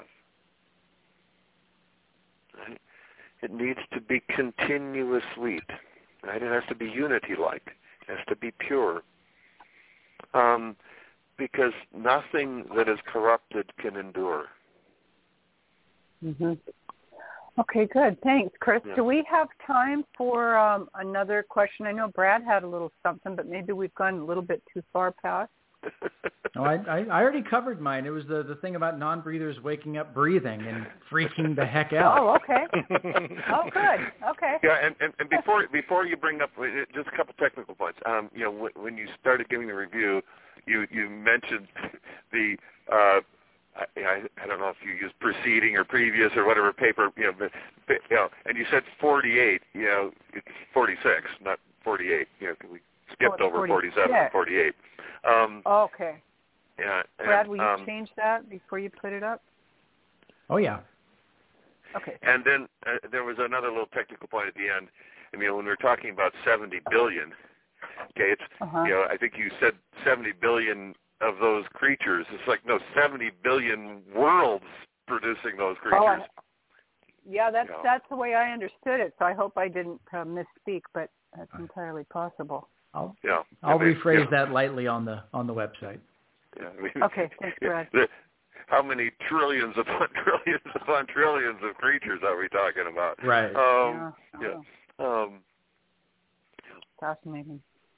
Right. It needs to be continuous wheat. Right. It has to be unity-like. It has to be pure. Um, because nothing that is corrupted can endure. Mm-hmm. Okay, good. Thanks, Chris. Yeah. Do we have time for um, another question? I know Brad had a little something, but maybe we've gone a little bit too far past. No, I, I I already covered mine. It was the, the thing about non-breathers waking up breathing and freaking the heck out. Oh, okay. Oh, good. Okay. Yeah, and, and, and before before you bring up just a couple technical points, um, you know, when, when you started giving the review, you you mentioned the uh, I, I I don't know if you used preceding or previous or whatever paper, you know, but, but, you know, and you said forty-eight, you know, it's forty-six, not forty-eight. You know, we skipped oh, over forty-seven and forty-eight. Um, oh, okay. Yeah. Brad, and, will you um, change that before you put it up? Oh yeah. Okay. And then uh, there was another little technical point at the end. I mean, when we're talking about seventy billion, okay, it's Uh-huh. you know, I think you said seventy billion of those creatures. It's like no, seventy billion worlds producing those creatures. Oh, I, yeah, that's you know. that's the way I understood it. So I hope I didn't uh, misspeak, but that's entirely possible. I'll Yeah, I'll they, rephrase yeah. that lightly on the on the website. Yeah, I mean, Okay, thanks, Brad. The, how many trillions upon trillions upon trillions of creatures are we talking about? Right. Um, yeah. yeah. Um, Fascinating.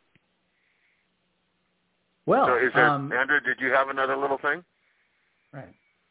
Well, so is there, um, Andrew, did you have another little thing? right.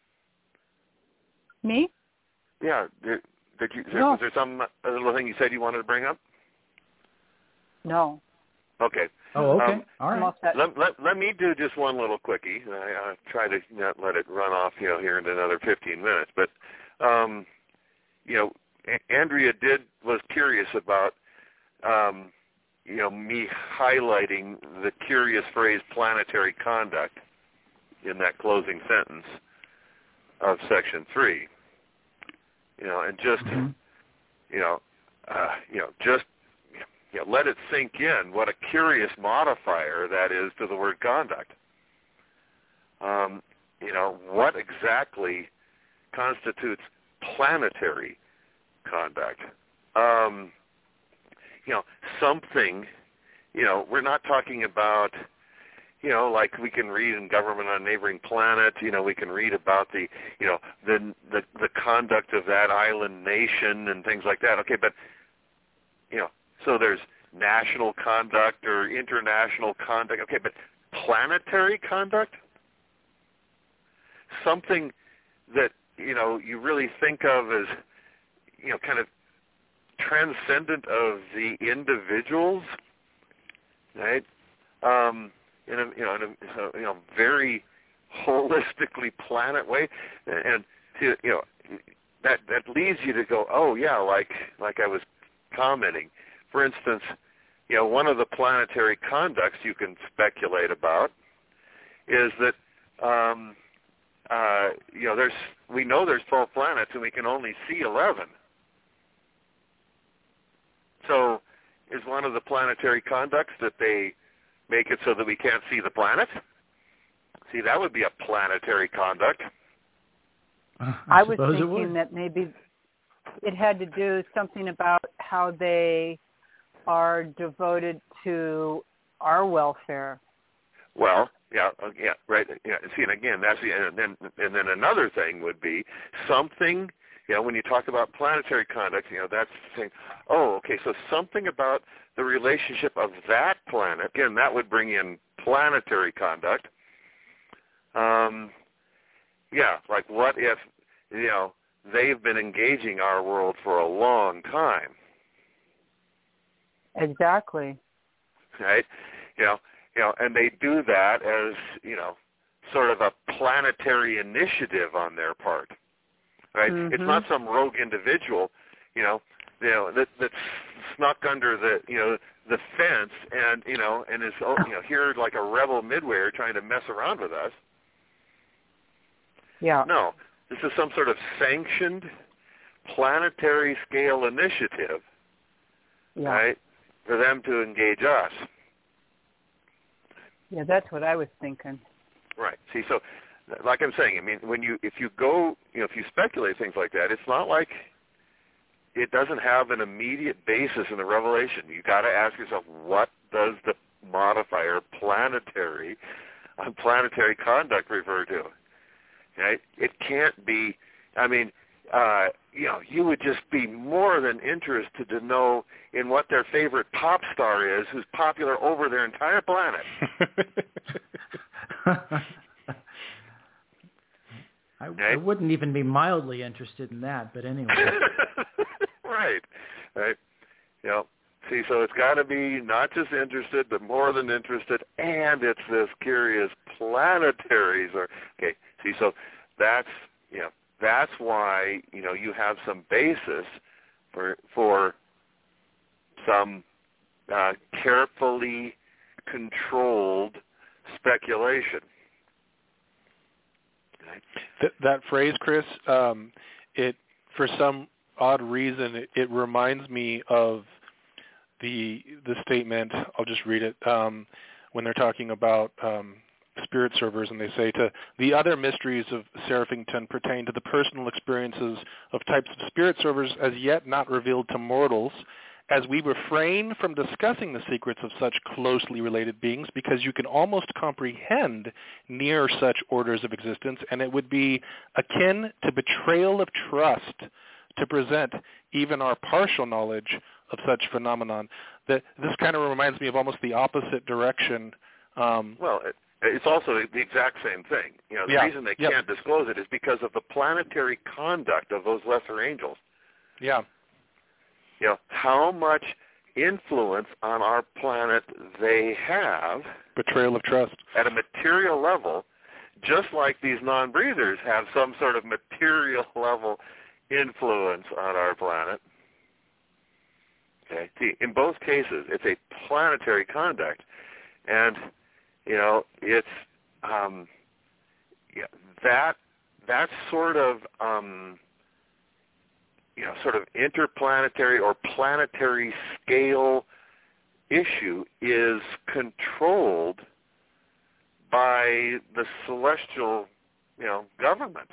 Me? Yeah. Did, did you, No. Was there some a little thing you said you wanted to bring up? No. Okay. Oh, okay. Um, All right. I'm all set. Let, let, let me do just one little quickie. I, I try to not let it run off, you know, here in another fifteen minutes. But, um, you know, a- Andrea did was curious about, um, you know, me highlighting the curious phrase planetary conduct in that closing sentence of section three. You know, and just, Mm-hmm. you know, uh, you know, just you know, let it sink in what a curious modifier that is to the word conduct. Um, you know, what exactly constitutes planetary conduct? Um, you know, something, you know, we're not talking about, you know, like we can read in Government on a Neighboring Planet, you know, we can read about the, you know, the, the, the conduct of that island nation and things like that. Okay, but, you know, so there's national conduct or international conduct. Okay, but planetary conduct? Something that, you know, you really think of as, you know, kind of transcendent of the individuals, right? Um, in a, you know, in a, you know, very holistically planet way, and to, you know, that that leads you to go, oh yeah, like like I was commenting. For instance, you know, one of the planetary conducts you can speculate about is that, um, uh, you know, there's we know there's twelve planets and we can only see eleven. So, is one of the planetary conducts that they make it so that we can't see the planet? See, that would be a planetary conduct. I, I was suppose it thinking would. that maybe it had to do something about how they are devoted to our welfare. Well, yeah, uh, yeah, right. Yeah. See, and again, that's the, and then and then another thing would be something. You know, when you talk about planetary conduct, you know, that's saying, oh, okay, so something about the relationship of that planet. Again, that would bring in planetary conduct. Um, yeah, like what if, you know, they've been engaging our world for a long time. Exactly. Right? You know, you know, and they do that as, you know, sort of a planetary initiative on their part. Right? Mm-hmm. It's not some rogue individual, you know, you know, that that's snuck under the, you know, the fence and, you know, and is, you know, here like a rebel midwayer trying to mess around with us. Yeah. No, this is some sort of sanctioned planetary scale initiative, Yeah. right, for them to engage us. Yeah, that's what I was thinking. Right. See, so like I'm saying, I mean, when you if you go, you know, if you speculate things like that, it's not like it doesn't have an immediate basis in the revelation. You got to ask yourself, what does the modifier planetary on planetary conduct refer to? Right? It can't be. I mean, uh, you know, you would just be more than interested to know in what their favorite pop star is, who's popular over their entire planet. I, Okay. I wouldn't even be mildly interested in that, but anyway. Right, right. You know, See, so it's got to be not just interested, but more than interested, and it's this curious planetaries. Or okay, see, so that's you know that's why you know you have some basis for for some uh, carefully controlled speculation. Okay. Th- that phrase, Chris, um, it for some odd reason it, it reminds me of the the statement. I'll just read it um, when they're talking about um, spirit servers, and they say to the other mysteries of Seraphington pertain to the personal experiences of types of spirit servers as yet not revealed to mortals, as we refrain from discussing the secrets of such closely related beings because you can almost comprehend near such orders of existence, and it would be akin to betrayal of trust to present even our partial knowledge of such phenomenon. That this kind of reminds me of almost the opposite direction. Um, well, it, it's also the exact same thing. You know, the yeah, reason they yep. can't disclose it is because of the planetary conduct of those lesser angels. Yeah. You know, how much influence on our planet they have. Betrayal of trust. At a material level, just like these non-breathers have some sort of material level influence on our planet. Okay. See, in both cases, it's a planetary conduct, and you know, it's um, yeah, that that sort of um, you know, sort of interplanetary or planetary scale issue is controlled by the celestial, you know, government.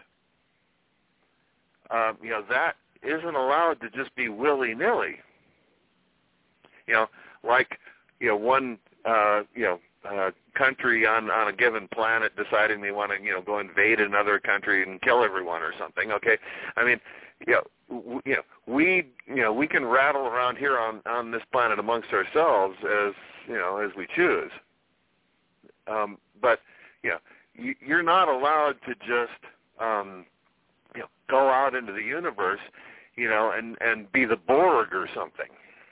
Um, you know, that isn't allowed to just be willy-nilly. You know, like, you know, one, uh, you know, uh, country on, on a given planet deciding they want to, you know, go invade another country and kill everyone or something, okay? I mean, you know, w- you know, we, you know, we can rattle around here on, on this planet amongst ourselves as, you know, as we choose. Um, but, you know, you, you're not allowed to just, um, you know, go out into the universe, you know, and, and be the Borg or something.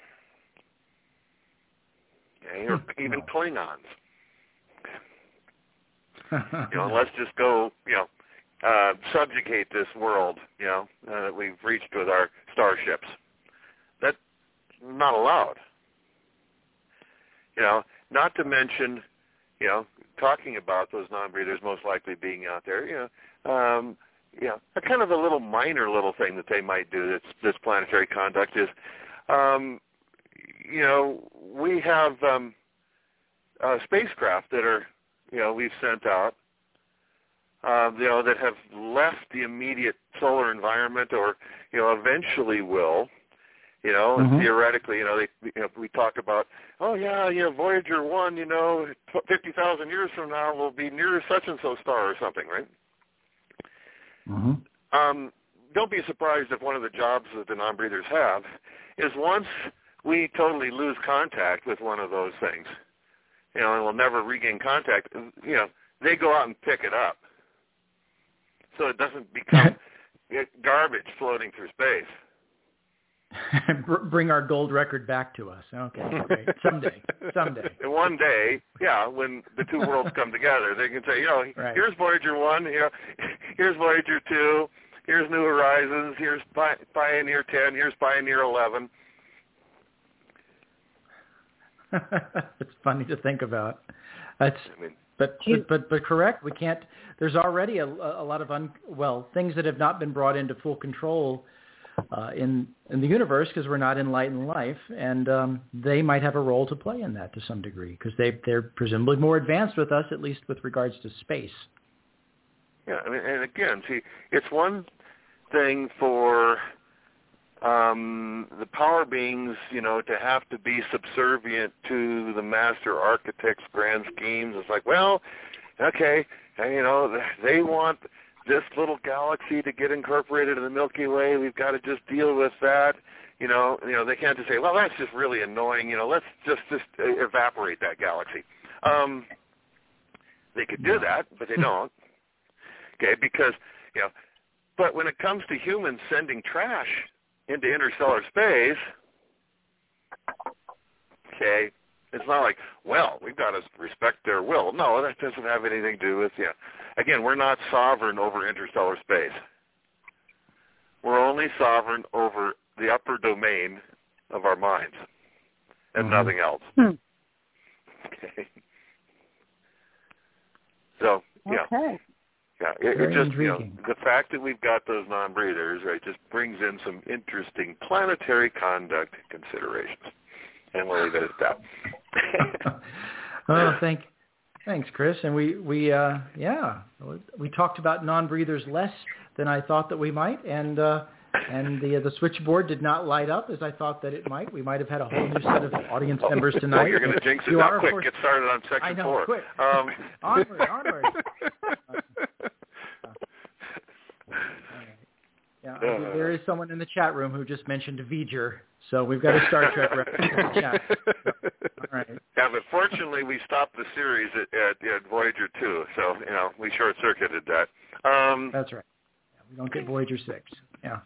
Okay, or even Klingons. You know, let's just go, you know, uh, subjugate this world, you know, uh, that we've reached with our starships. That's not allowed. You know, not to mention, you know, talking about those non-breathers most likely being out there, you know, um, you know, a kind of a little minor little thing that they might do that's this planetary conduct is, um, you know, we have um, uh, spacecraft that are, you know, we've sent out, uh, you know, that have left the immediate solar environment or, you know, eventually will, you know, mm-hmm. and theoretically, you know, they, you know, we talk about, oh, yeah, you know, Voyager one, you know, fifty thousand years from now will be near such-and-so star or something, right? Mm-hmm. Um, don't be surprised if one of the jobs that the non-breathers have is once we totally lose contact with one of those things, you know, and we'll never regain contact, you know, they go out and pick it up. So it doesn't become garbage floating through space. Bring our gold record back to us. Okay, great. Someday, someday. And one day, yeah, when the two worlds come together, they can say, you know, right. Here's Voyager one, you know, here's Voyager two, here's New Horizons, here's Pioneer ten, here's Pioneer eleven. It's funny to think about. That's, I mean, but, but but but correct. We can't. There's already a, a lot of un, well things that have not been brought into full control uh, in in the universe because we're not in light and life, and um, they might have a role to play in that to some degree because they they're presumably more advanced with us, at least with regards to space. Yeah, I mean, and again, see, it's one thing for Um, the power beings, you know, to have to be subservient to the master architect's grand schemes. It's like, well, okay, and, you know, they want this little galaxy to get incorporated in the Milky Way. We've got to just deal with that. You know, you know, they can't just say, well, that's just really annoying. You know, let's just just evaporate that galaxy. Um, they could do that, but they don't. Okay, because you know, but when it comes to humans sending trash into interstellar space, okay? It's not like, well, we've got to respect their will. No, that doesn't have anything to do with, you know. Again, we're not sovereign over interstellar space. We're only sovereign over the upper domain of our minds and mm-hmm. nothing else. Hmm. Okay. So, yeah. Okay. Yeah, it, Very it just, intriguing. you know, the fact that we've got those non-breathers, right, just brings in some interesting planetary conduct considerations. And we'll leave it at that. Oh, thank, thanks, Chris. And we, we, uh, yeah, we talked about non-breathers less than I thought that we might, and uh, and the uh, the switchboard did not light up as I thought that it might. We might have had a whole new set of audience members tonight. Oh, you're going to jinx it you now. Are, Quick, course, get started on section I know, four. Quick. Um, onward, onward. Yeah, uh, there is someone in the chat room who just mentioned V'ger, so we've got a Star Trek reference in the chat. So, all right. Yeah, but fortunately we stopped the series at, at, at Voyager two, so you know we short-circuited that. Um, That's right. Yeah, we don't get Voyager six. Yeah.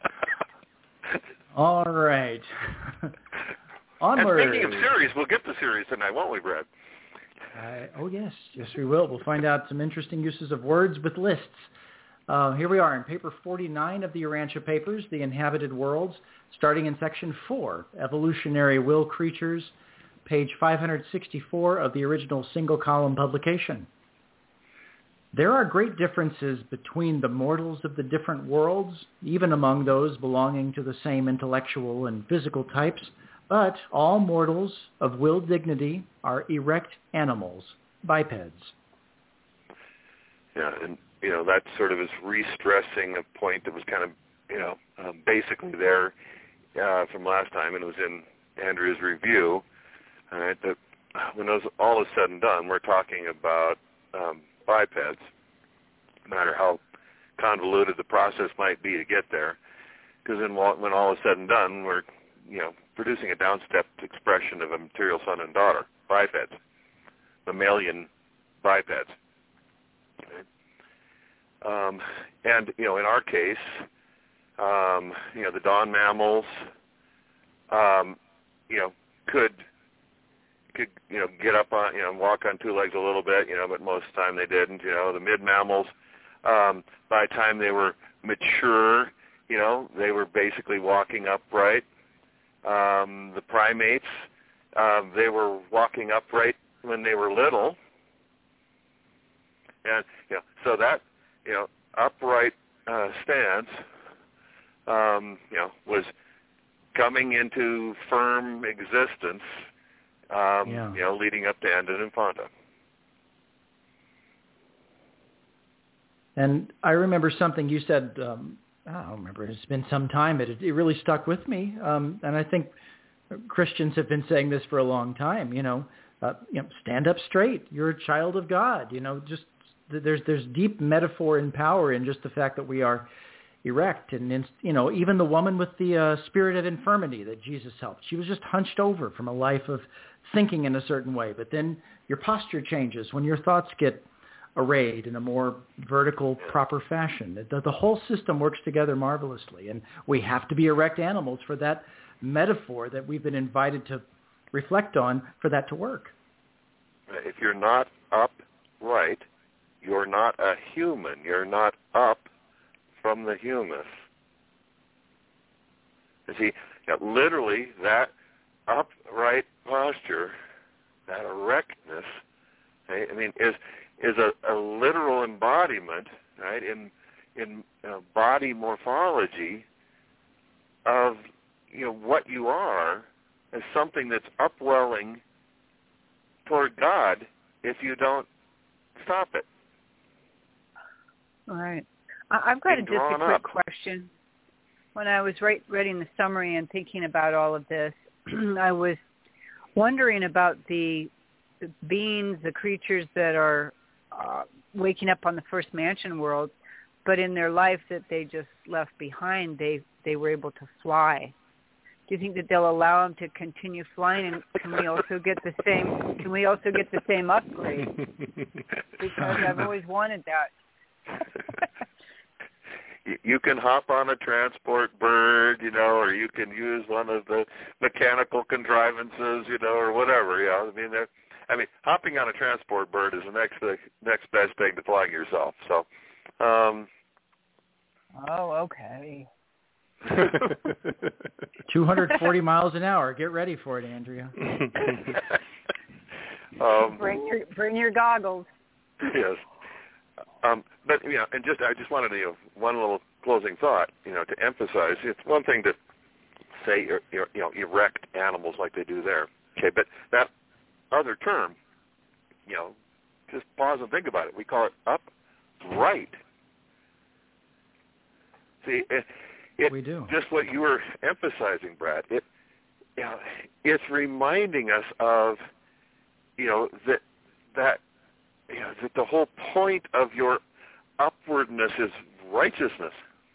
All right. Onward. And speaking of series, we'll get the series tonight, won't we, Brad? Uh, oh yes, yes we will. We'll find out some interesting uses of words with lists. Uh, here we are in paper forty-nine of the Urantia Papers, The Inhabited Worlds, starting in section four, Evolutionary Will Creatures, page five hundred sixty-four of the original single-column publication. There are great differences between the mortals of the different worlds, even among those belonging to the same intellectual and physical types, but all mortals of will dignity are erect animals, bipeds. Yeah, and you know, that sort of is re-stressing a point that was kind of, you know, um, basically there uh, from last time, and it was in Andrea's review. All right, that when those, all is said and done, we're talking about um, bipeds, no matter how convoluted the process might be to get there, because then when all is said and done, we're, you know, producing a down-stepped expression of a material son and daughter, bipeds, mammalian bipeds. Okay. Um, and, you know, in our case, um, you know, the dawn mammals, um, you know, could, could, you know, get up on, you know, walk on two legs a little bit, you know, but most of the time they didn't, you know. The mid mammals, um, by the time they were mature, you know, they were basically walking upright. Um, the primates, um, they were walking upright when they were little. And, you know, so that, you know, upright uh, stance, um, you know, was coming into firm existence, um, yeah. you know, leading up to Andon and Fonda. And I remember something you said, um, I don't remember, it's been some time, but it, it really stuck with me. Um, and I think Christians have been saying this for a long time, you know, uh, you know, stand up straight. You're a child of God, you know, just There's there's deep metaphor and power in just the fact that we are erect. And, you know, even the woman with the uh, spirit of infirmity that Jesus helped, she was just hunched over from a life of thinking in a certain way. But then your posture changes when your thoughts get arrayed in a more vertical, proper fashion. The, the whole system works together marvelously. And we have to be erect animals for that metaphor that we've been invited to reflect on for that to work. If you're not upright, you're not a human. You're not up from the humus. You see, you know, literally that upright posture, that erectness, right, I mean, is is a, a literal embodiment, right, in in uh, body morphology of, you know, what you are as something that's upwelling toward God if you don't stop it. All right. I've got a, just a quick up. question. When I was write, writing the summary and thinking about all of this, I was wondering about the, the beings, the creatures that are uh, waking up on the first mansion world, but in their life that they just left behind, they, they were able to fly. Do you think that they'll allow them to continue flying, and can we also get the same? Can we also get the same upgrade? Because I've always wanted that. you, you can hop on a transport bird, you know, or you can use one of the mechanical contrivances, you know, or whatever. You know, I mean, they're, I mean, hopping on a transport bird is the next next best thing to flying yourself. So. Um, oh, okay. two hundred forty miles an hour. Get ready for it, Andrea. um, bring your bring your goggles. Yes. Um, but you know, and just I just wanted to, you know, one little closing thought, you know, to emphasize. It's one thing to say, you're, you're, you know, erect animals like they do there. Okay, but that other term, you know, just pause and think about it. We call it upright. See, it, it we do. Just what you were emphasizing, Brad. It, you know, it's reminding us of, you know, that that you know that the whole point of your upwardness is righteousness.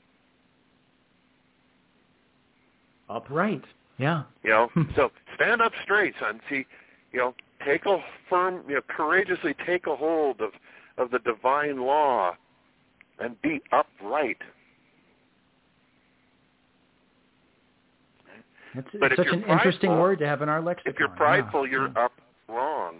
Upright. Yeah. You know, so stand up straight, son. See, you know, take a firm, you know, courageously take a hold of, of the divine law and be upright. It's, but it's such an prideful, interesting word to have in our lexicon. If you're prideful, yeah. you're yeah. up wrong.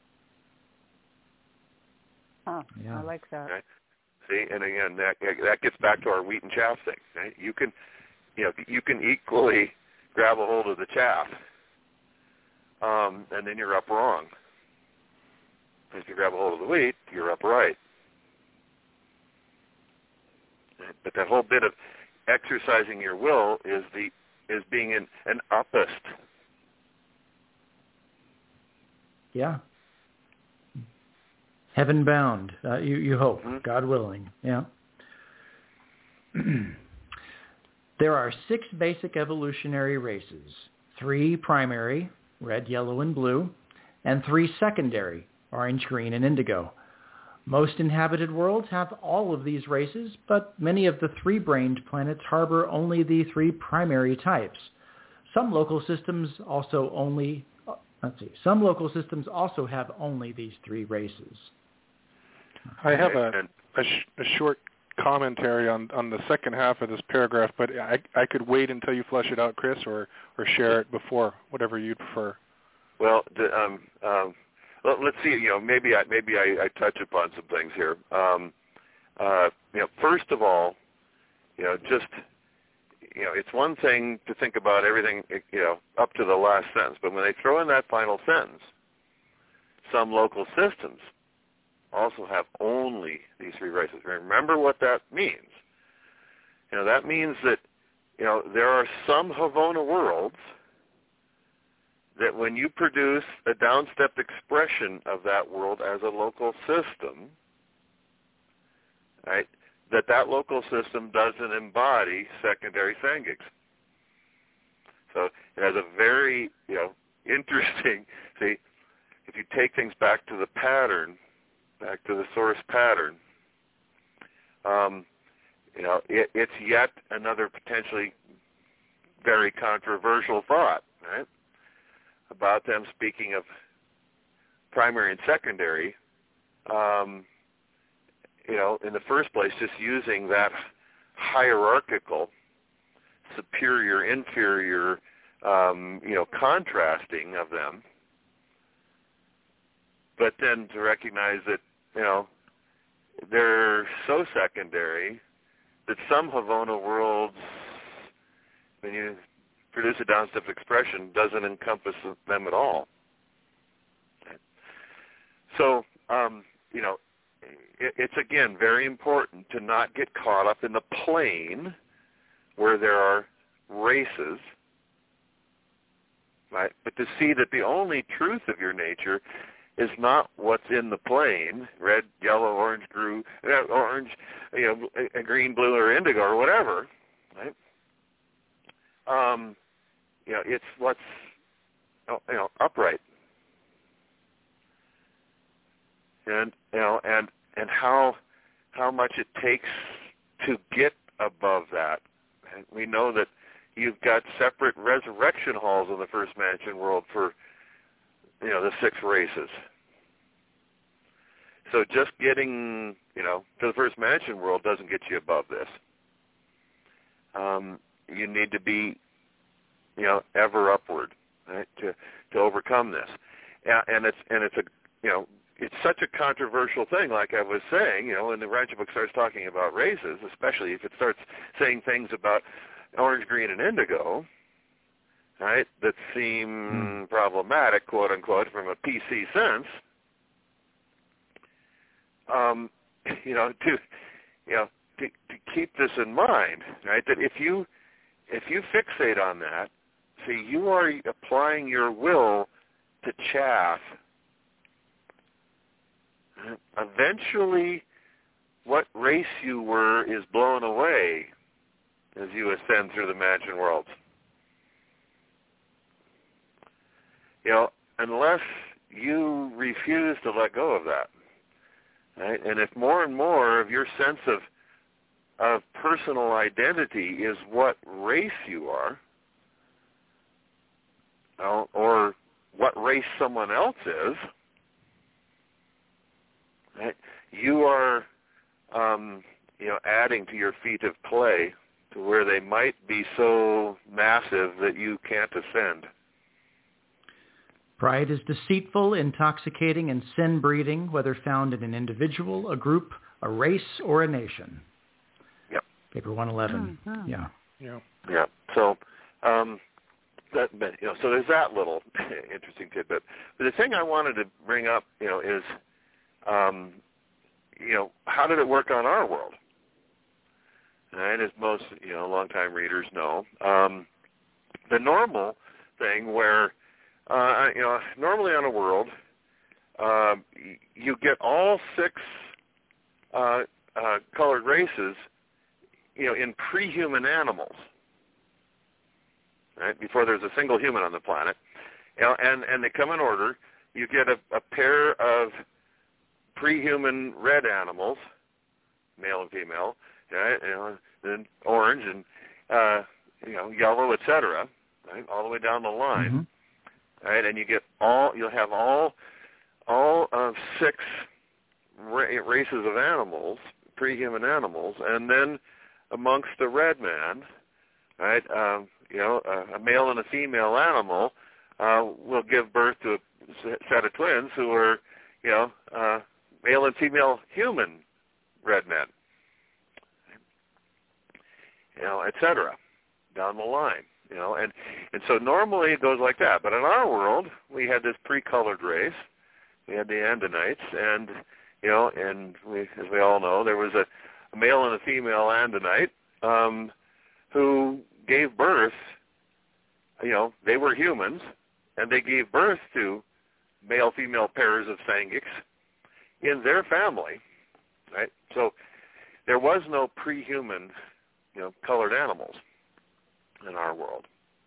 Huh. Yeah. I like that. Okay. See, and again, that that gets back to our wheat and chaff thing. Right? You can, you know, you can equally grab a hold of the chaff, um, and then you're up wrong. If you grab a hold of the wheat, you're upright. But that whole bit of exercising your will is the is being an, an uppist. Yeah. Heaven bound, uh, you, you hope, mm-hmm. God willing. Yeah. There are six basic evolutionary races, three primary, red, yellow, and blue, and three secondary, orange, green, and indigo. Most inhabited worlds have all of these races, but many of the three-brained planets harbor only the three primary types. Some local systems also only, let's see, some local systems also have only these three races. I have a, a, sh- a short commentary on, on the second half of this paragraph, but I, I could wait until you flesh it out, Chris, or, or share it before, whatever you'd prefer. Well, the, um, um, let, let's see. You know, maybe I maybe I, I touch upon some things here. Um, uh, you know, first of all, you know, just you know, it's one thing to think about everything, you know, up to the last sentence, but when they throw in that final sentence, some local systems also have only these three races. Remember what that means. You know, that means that, you know, there are some Havona worlds that when you produce a down-stepped expression of that world as a local system, right, that that local system doesn't embody secondary Sangics. So it has a very, you know, interesting, see, if you take things back to the pattern, back to the source pattern, um, you know, it, it's yet another potentially very controversial thought, right, about them speaking of primary and secondary, um, you know, in the first place, just using that hierarchical, superior, inferior, um, you know, contrasting of them, but then to recognize that, you know, they're so secondary that some Havona worlds, when you produce a down-step expression, doesn't encompass them at all. So, um, you know, it, it's, again, very important to not get caught up in the plane where there are races, right? But to see that the only truth of your nature is not what's in the plane, red, yellow, orange, green, orange, you know, green, blue, or indigo, or whatever, right? Um, you know, it's what's, you know, upright, and you know, and and how how much it takes to get above that. And we know that you've got separate resurrection halls in the first mansion world for, you know, the six races. So just getting, you know, to the first mansion world doesn't get you above this. um, you need to be, you know, ever upward, right, to to overcome this. And, and it's and it's a you know it's such a controversial thing. Like I was saying, you know, when the Rancho book starts talking about races, especially if it starts saying things about orange, green, and indigo, right, that seem mm. problematic, quote unquote, from a P C sense. Um, you know, to you know to, to keep this in mind, right, that if you if you fixate on that, see, you are applying your will to chaff. Eventually, what race you were is blown away as you ascend through the imagined worlds. You know, unless you refuse to let go of that, right? And if more and more of your sense of of personal identity is what race you are, or what race someone else is, right? You are, um, you know, adding to your feet of clay to where they might be so massive that you can't ascend. Pride is deceitful, intoxicating, and sin-breeding, whether found in an individual, a group, a race, or a nation. Yep. Paper one eleven. Mm-hmm. Yeah. Yeah. Yeah. So, um, that, you know, so there's that little interesting tidbit. But the thing I wanted to bring up, you know, is, um, you know, how did it work on our world? And as most, you know, longtime readers know, um, the normal thing where, uh, you know, normally on a world, uh, you get all six uh, uh, colored races, you know, in pre-human animals, right, before there's a single human on the planet, you know, and, and they come in order. You get a, a pair of pre-human red animals, male and female, right, you know, then orange and, uh, you know, yellow, et cetera, right, all the way down the line, mm-hmm. right, and you get all, you'll have all, all of six ra- races of animals, pre-human animals, and then amongst the red man, right, um, you know, a, a male and a female animal uh, will give birth to a set of twins who are, you know, uh, male and female human red men, you know, et cetera, down the line, you know, and, and so normally it goes like that. But in our world, we had this pre-colored race. We had the Andinites, and, you know, and we, as we all know, there was a, a male and a female Andinite um, who gave birth, you know, they were humans, and they gave birth to male-female pairs of Sangics in their family, right? So there was no pre-human, you know, colored animals in our world.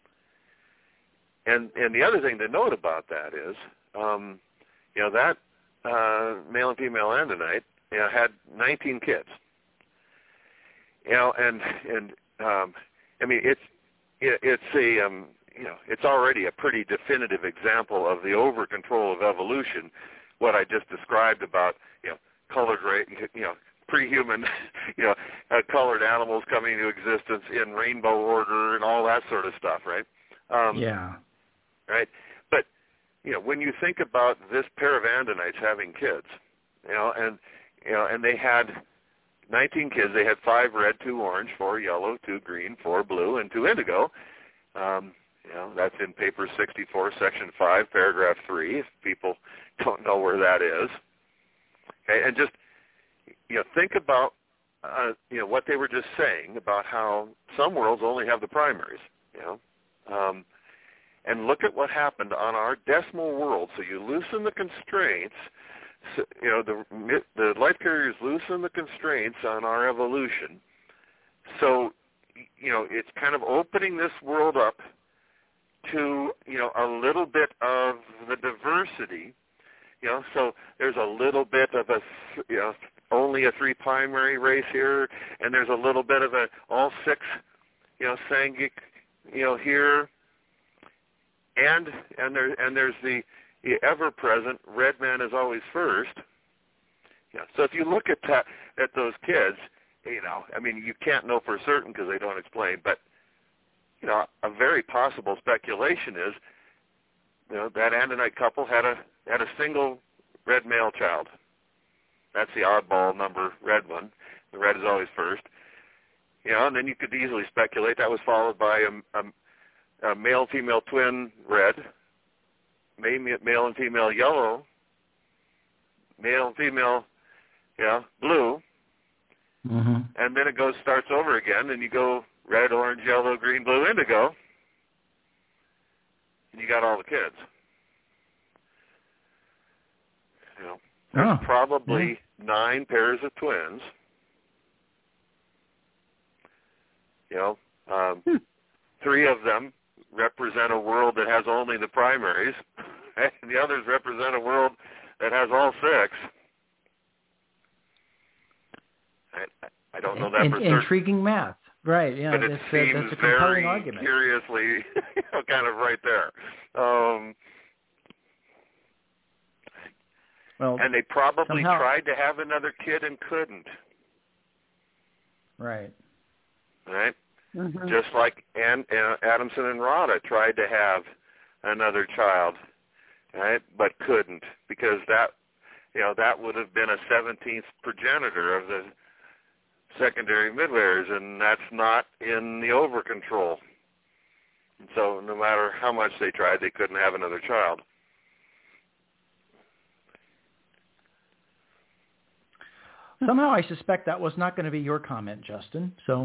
And and the other thing to note about that is, um, you know, that uh, male and female Andinite, you know, had nineteen kids. You know, and and um, I mean, it's it, it's a um, you know, it's already a pretty definitive example of the over control of evolution. What I just described about, you know, colored, you know, pre-human, you know, uh, colored animals coming into existence in rainbow order and all that sort of stuff, right? Um, yeah. Right. But, you know, when you think about this pair of Andinites having kids, you know, and you know, and they had nineteen kids. They had five red, two orange, four yellow, two green, four blue, and two indigo. Um, you know, that's in paper sixty-four, section five, paragraph three, if people don't know where that is. Okay, and just, you know, think about, uh, you know, what they were just saying about how some worlds only have the primaries, you know, um, and look at what happened on our decimal world. So you loosen the constraints, so, you know, the the life carriers loosen the constraints on our evolution. So, you know, it's kind of opening this world up to, you know, a little bit of the diversity, you know, so there's a little bit of a, you know, only a three primary race here, and there's a little bit of a all six, you know, Sangic, you know, here, and and there and there's the, the ever-present red man is always first. Yeah. So if you look at that, at those kids, you know, I mean, you can't know for certain because they don't explain, but, you know, a very possible speculation is, you know, that Andinite couple had a had a single red male child. That's the oddball number red one. The red is always first. You know, and then you could easily speculate that was followed by a, a, a male-female twin red, male and female yellow, male and female, yeah, blue, mm-hmm. and then it goes starts over again, and you go red, orange, yellow, green, blue, indigo, and you got all the kids. You know, there's oh, probably yeah. nine pairs of twins. You know, um, hmm. three of them represent a world that has only the primaries, and the others represent a world that has all six. I, I don't know that In, for certain. Intriguing math, right? Yeah, but it that's, seems uh, that's a compelling very argument. curiously, you know, kind of right there. Um, well, and they probably somehow, tried to have another kid and couldn't. Right. Right? Mm-hmm. Just like An- uh, Adamson and Rada tried to have another child, right, but couldn't because that, you know, that would have been a seventeenth progenitor of the secondary midwives, and that's not in the over control. And so no matter how much they tried, they couldn't have another child. Somehow I suspect that was not going to be your comment, Justin. So,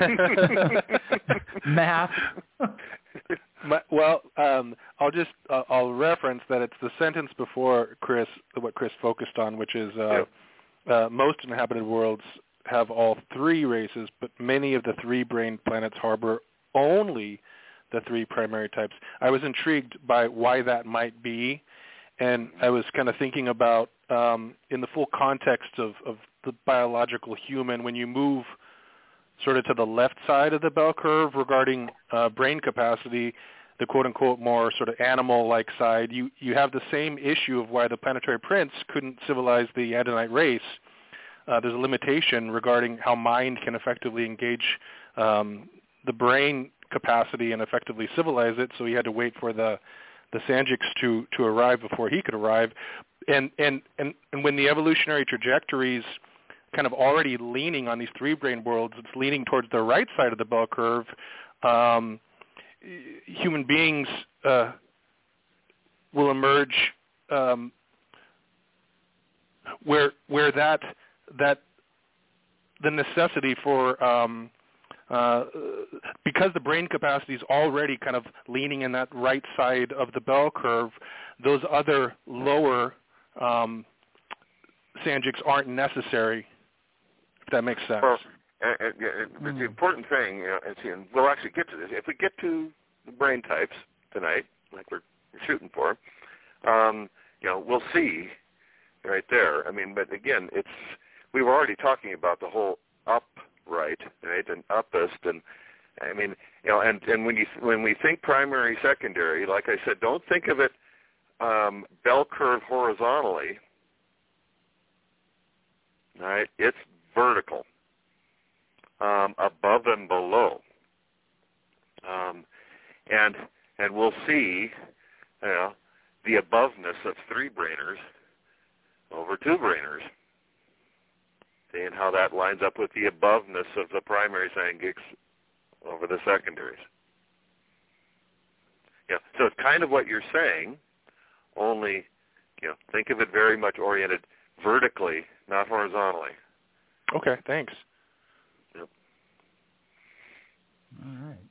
math. My, well, um, I'll just uh, I'll reference that it's the sentence before Chris, what Chris focused on, which is uh, yep. uh, most inhabited worlds have all three races, but many of the three-brained planets harbor only the three primary types. I was intrigued by why that might be, and I was kind of thinking about um, in the full context of, of the biological human, when you move sort of to the left side of the bell curve regarding uh, brain capacity, the quote-unquote more sort of animal-like side, you, you have the same issue of why the planetary prince couldn't civilize the Andinite race. Uh, there's a limitation regarding how mind can effectively engage um, the brain capacity and effectively civilize it, so he had to wait for the the Sanjiks to, to arrive before he could arrive. And, and, and, and when the evolutionary trajectories kind of already leaning on these three-brain worlds, it's leaning towards the right side of the bell curve, um, human beings uh, will emerge um, where where that that the necessity for um, uh, because the brain capacity is already kind of leaning in that right side of the bell curve, those other lower um, Sanjiks aren't necessary. If that makes sense. Well, uh, uh, uh, mm. the important thing, you know, and we'll actually get to this. If we get to the brain types tonight, like we're shooting for, um, you know, we'll see right there. I mean, but again, it's we were already talking about the whole upright, right, and uppist, and I mean, you know, and, and when you when we think primary, secondary, like I said, don't think of it um, bell curve horizontally. All right, it's vertical, um, above and below, um, and and we'll see, you know, the aboveness of three-brainers over two-brainers, and how that lines up with the aboveness of the primary Sanjiks over the secondaries. Yeah, so it's kind of what you're saying, only, you know, think of it very much oriented vertically, not horizontally. Okay, thanks. Yep. All right.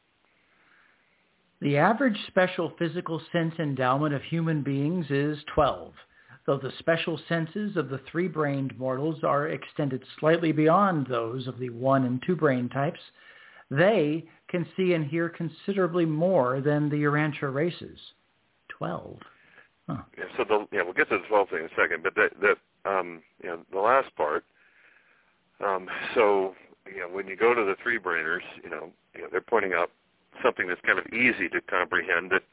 The average special physical sense endowment of human beings is twelve, though the special senses of the three-brained mortals are extended slightly beyond those of the one- and two-brain types. They can see and hear considerably more than the Urantia races. Twelve. Huh. Yeah, so the, yeah, we'll get to the twelve thing in a second, but the, the um, you know, the last part. Um, so, you know, when you go to the three-brainers, you know, you know, they're pointing out something that's kind of easy to comprehend. That,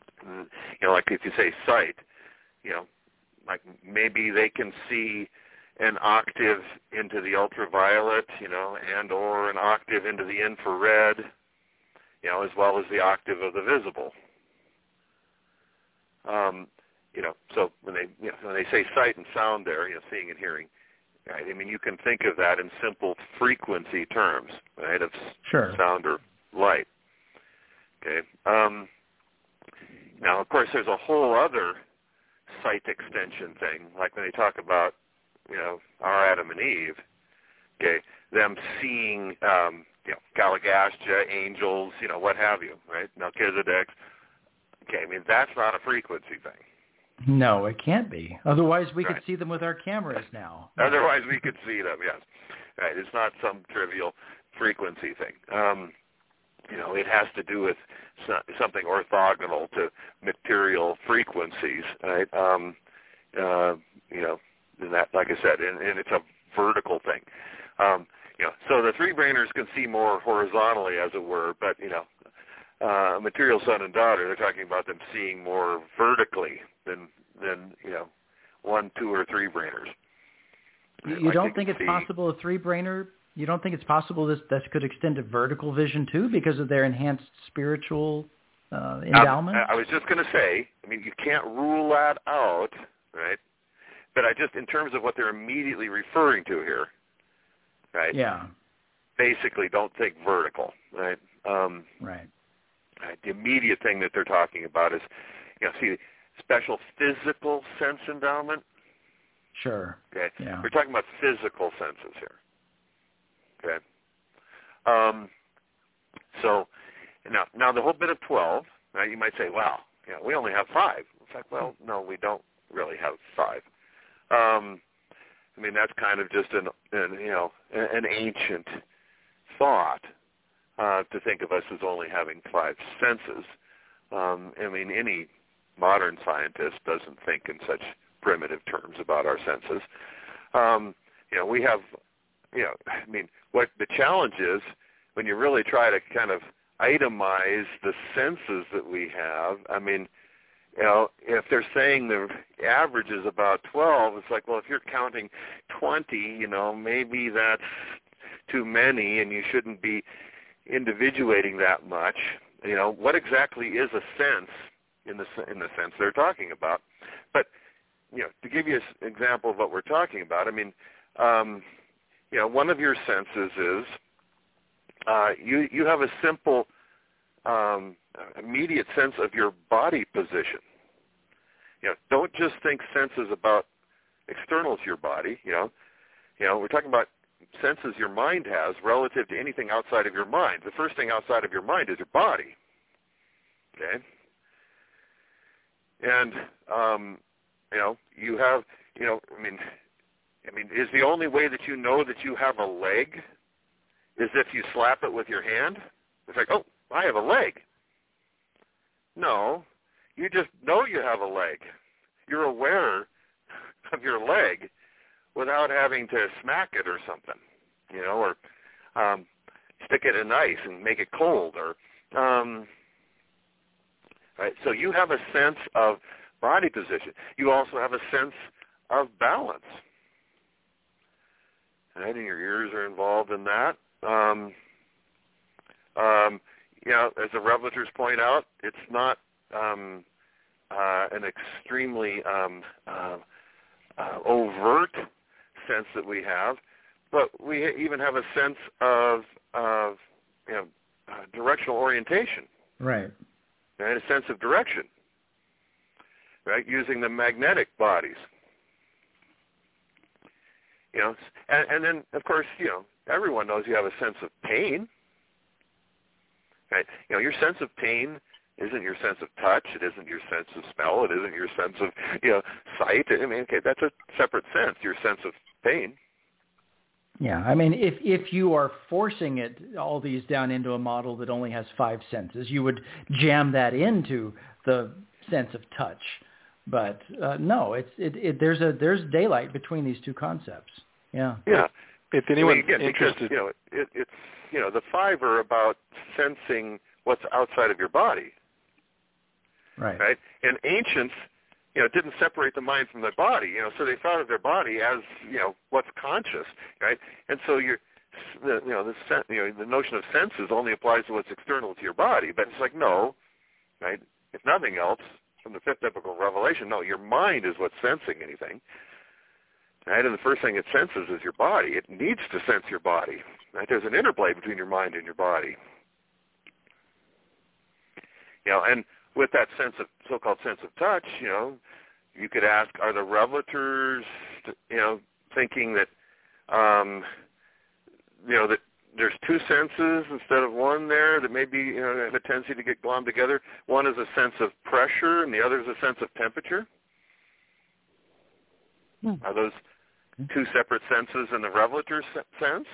you know, like if you say sight, you know, like maybe they can see, an octave into the ultraviolet, you know, and or an octave into the infrared, you know, as well as the octave of the visible. Um, you know, so when they you know, when they say sight and sound there, you know, seeing and hearing, right? I mean, you can think of that in simple frequency terms, right? Of sure. sound or light. Okay. Um, now, of course, there's a whole other sight extension thing, like when they talk about, you know, our Adam and Eve, okay, them seeing, um, you know, Galligastia, angels, you know, what have you, right? Melchizedek. Okay, I mean, that's not a frequency thing. No, it can't be. Otherwise, we right. could see them with our cameras now. Otherwise, we could see them, yes. Right, it's not some trivial frequency thing. Um, you know, it has to do with something orthogonal to material frequencies, right? Um, uh, you know, and that, like I said, and, and it's a vertical thing. Um, you know, so the three-brainers can see more horizontally, as it were, but, you know, uh, material son and daughter, they're talking about them seeing more vertically than, than you know, one, two, or three-brainers. You, you don't think it's see, possible a three-brainer, you don't think it's possible this, this could extend to vertical vision, too, because of their enhanced spiritual uh, endowment? Um, I was just going to say, I mean, you can't rule that out, right? But I just, in terms of what they're immediately referring to here, right? Yeah. Basically, don't think vertical, right? Um, right. Right. The immediate thing that they're talking about is, you know, see, special physical sense endowment. Sure. Okay. Yeah. We're talking about physical senses here. Okay. Um, so now, now the whole bit of twelve. Right? You might say, "Wow, you know, we only have five." It's like, well, no, we don't really have five. Um, I mean, that's kind of just an, an you know, an ancient thought. Uh, to think of us as only having five senses. Um, I mean, any modern scientist doesn't think in such primitive terms about our senses. Um, you know, we have, you know, I mean, what the challenge is when you really try to kind of itemize the senses that we have. I mean, you know, if they're saying the average is about twelve, it's like, well, if you're counting twenty, you know, maybe that's too many and you shouldn't be individuating that much. You know, what exactly is a sense in the in the sense they're talking about? But, you know, to give you an example of what we're talking about, I mean, um, you know, one of your senses is uh, you you have a simple, um, immediate sense of your body position. You know, don't just think senses about external to your body. You know, you know, we're talking about senses your mind has relative to anything outside of your mind. The first thing outside of your mind is your body. Okay? And, um, you know, you have, you know, I mean, I mean, is the only way that you know that you have a leg is if you slap it with your hand? It's like, oh, I have a leg. No, you just know you have a leg. You're aware of your leg without having to smack it or something, you know, or um, stick it in ice and make it cold, or um, right. So you have a sense of body position. You also have a sense of balance, right? And your ears are involved in that. Um, um, you know, as the revelators point out, it's not um, uh, an extremely um, uh, uh, overt sense that we have, but we even have a sense of, of you know, uh, directional orientation. Right. And a sense of direction, right, using the magnetic bodies. You know, and, and then, of course, you know, everyone knows you have a sense of pain. Right? You know, your sense of pain isn't your sense of touch. It isn't your sense of smell. It isn't your sense of, you know, sight. I mean, okay, that's a separate sense, your sense of pain. Yeah, I mean, if if you are forcing it, all these down into a model that only has five senses, you would jam that into the sense of touch. But uh, no, it's it, it there's a there's daylight between these two concepts. Yeah. Yeah. If anyone's I mean, again, interested, because, you know, it, it's you know the five are about sensing what's outside of your body. Right. Right. And ancients you know, didn't separate the mind from the body, you know, so they thought of their body as, you know, what's conscious, right? And so you're, the, you know, the sen- you know, the notion of senses only applies to what's external to your body, but it's like, no, right? If nothing else, from the fifth epochal revelation, no, your mind is what's sensing anything, right? And the first thing it senses is your body. It needs to sense your body, right? There's an interplay between your mind and your body. You know, and with that sense of, so-called sense of touch, you know, you could ask, are the revelators, you know, thinking that, um, you know, that there's two senses instead of one there that maybe, you know, have a tendency to get glommed together? One is a sense of pressure and the other is a sense of temperature. Hmm. Are those two separate senses in the revelator sense?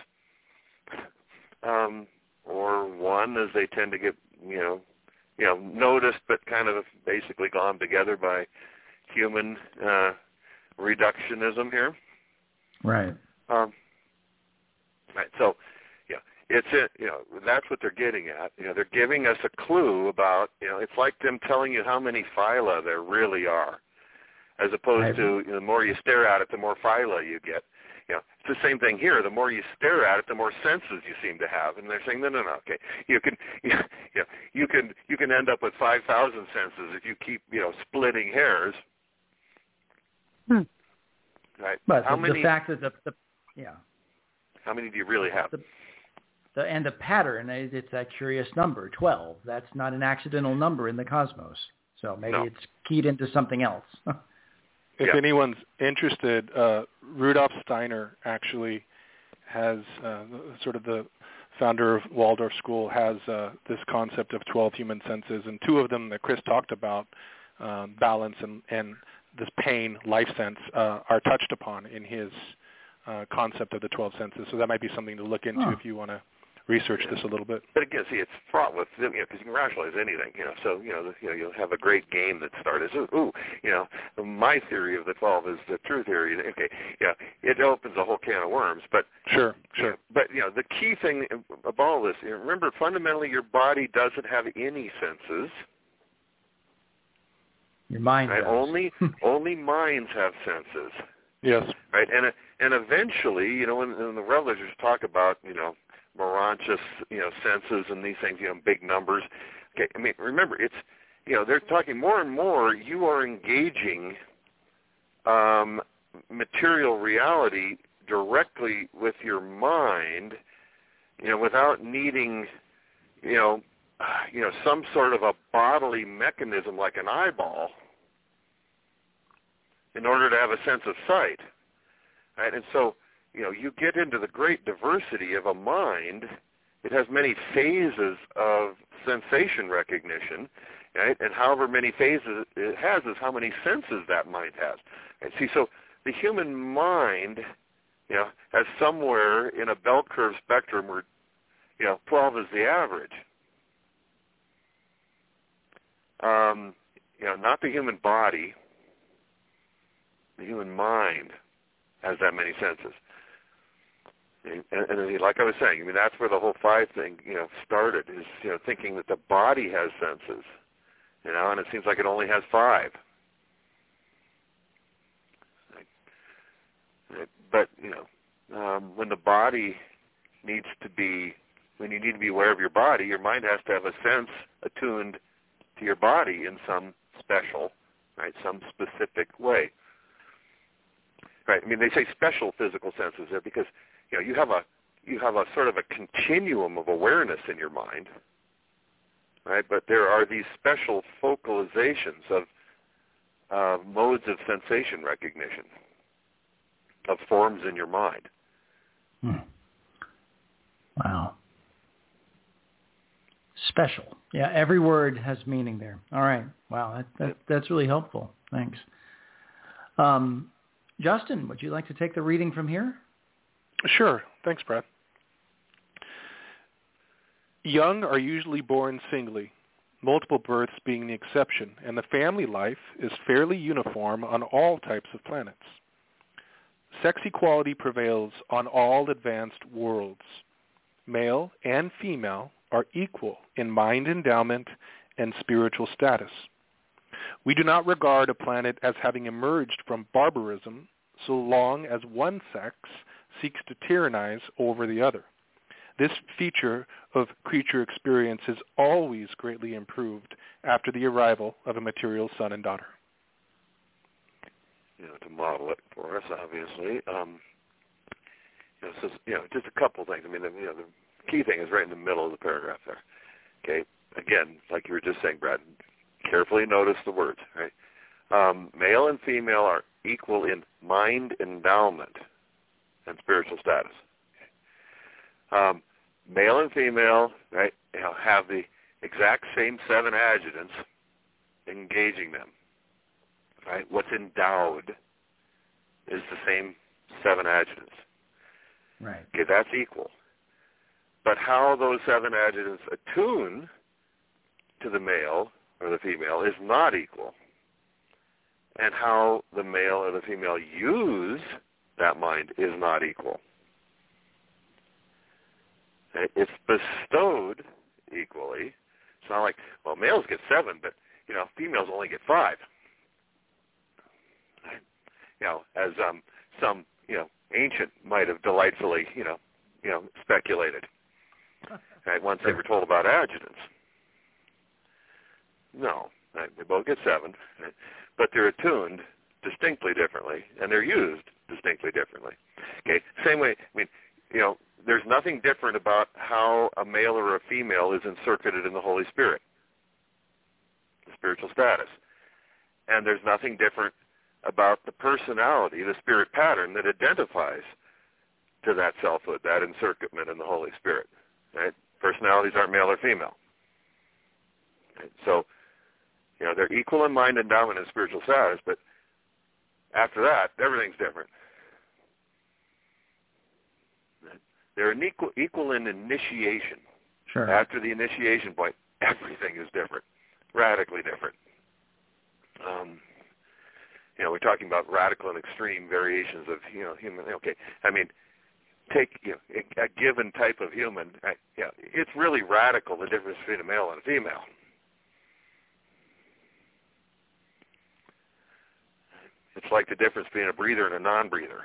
Um, or one, as they tend to get, you know, you know, noticed but kind of basically glommed together by human uh, reductionism here. Right. Um, right. So, yeah, it's it. You know, that's what they're getting at. You know, they're giving us a clue about. You know, it's like them telling you how many phyla there really are, as opposed right. to, you know, the more you stare at it, the more phyla you get. You know, it's the same thing here. The more you stare at it, the more senses you seem to have. And they're saying, no, no, no. Okay, you can, you know, you can, you can end up with five thousand senses if you keep, you know, splitting hairs. Hmm. Right. But how the, many? The fact that the, the, yeah. How many do you really have? The, the and the pattern, it's that curious number, twelve. That's not an accidental number in the cosmos. So maybe no. it's keyed into something else. If yeah. anyone's interested, uh, Rudolf Steiner actually has, uh, sort of the founder of Waldorf School, has uh, this concept of twelve human senses, and two of them that Chris talked about, um, balance and, and this pain, life sense, uh, are touched upon in his uh, concept of the twelve senses. So that might be something to look into huh. if you want to research this a little bit. But again, see, it's fraught with, you know, because you can rationalize anything, you know. So, you know, the, you know, you'll have a great game that starts, ooh, ooh, you know, my theory of the twelve is the true theory. Okay, yeah, it opens a whole can of worms. But sure, sure. You know, but you know, the key thing of all this, you know, remember, fundamentally, your body doesn't have any senses. Your mind right? does. Only, only minds have senses. Yes. Right, and and eventually, you know, when, when the revelators talk about, you know, Morontius, you know, senses and these things, you know, big numbers. Okay, I mean, remember, it's, you know, they're talking more and more. You are engaging um, material reality directly with your mind, you know, without needing, you know, you know, some sort of a bodily mechanism like an eyeball in order to have a sense of sight, right? And so, you know, you get into the great diversity of a mind. It has many phases of sensation recognition, right? And however many phases it has is how many senses that mind has. And see, so the human mind, you know, has somewhere in a bell curve spectrum where, you know, twelve is the average. Um, you know, not the human body. The human mind has that many senses. And, and, and like I was saying, I mean, that's where the whole five thing, you know, started, is, you know, thinking that the body has senses, you know, and it seems like it only has five. But, you know, um, when the body needs to be, when you need to be aware of your body, your mind has to have a sense attuned to your body in some special, right, some specific way. Right. I mean, they say special physical senses there because, you know, you have a you have a sort of a continuum of awareness in your mind, right? But there are these special focalizations of uh, modes of sensation recognition, of forms in your mind. Hmm. Wow. Special. Yeah, every word has meaning there. All right. Wow, that, that, that's really helpful. Thanks. Um, Justin, would you like to take the reading from here? Sure. Thanks, Brad. Young are usually born singly, multiple births being the exception, and the family life is fairly uniform on all types of planets. Sex equality prevails on all advanced worlds. Male and female are equal in mind endowment and spiritual status. We do not regard a planet as having emerged from barbarism so long as one sex seeks to tyrannize over the other. This feature of creature experience is always greatly improved after the arrival of a material son and daughter. You know, to model it for us, obviously. Um, you know, so, you know, just a couple things. I mean, the, you know, the key thing is right in the middle of the paragraph there. Okay, again, like you were just saying, Brad, carefully notice the words, right? Um, male and female are equal in mind endowment and spiritual status. Okay. Um, male and female, right, you know, have the exact same seven adjutants engaging them. Right? What's endowed is the same seven adjutants. Right. Okay, that's equal. But how those seven adjutants attune to the male or the female is not equal. And how the male or the female use that mind is not equal. It's bestowed equally. It's not like, well, males get seven, but, you know, females only get five. You know, as um, some, you know, ancient might have delightfully, you know, you know, speculated. Right? Once they were told about adjutants. No, right? They both get seven, right? But they're attuned distinctly differently, and they're used distinctly differently. Okay, same way. I mean, you know, there's nothing different about how a male or a female is encircled in the Holy Spirit, the spiritual status, and there's nothing different about the personality, the spirit pattern that identifies to that selfhood, that encirclement in the Holy Spirit. Right? Personalities aren't male or female. Right? So, you know, they're equal in mind, endowment, and spiritual status, but after that, everything's different. Right? They're an equal, equal in initiation. Sure. After the initiation point, everything is different, radically different. Um, You know, we're talking about radical and extreme variations of, you know, human. Okay, I mean, take, you know, a, a given type of human. I, yeah, it's really radical, the difference between a male and a female. It's like the difference between a breather and a non-breather.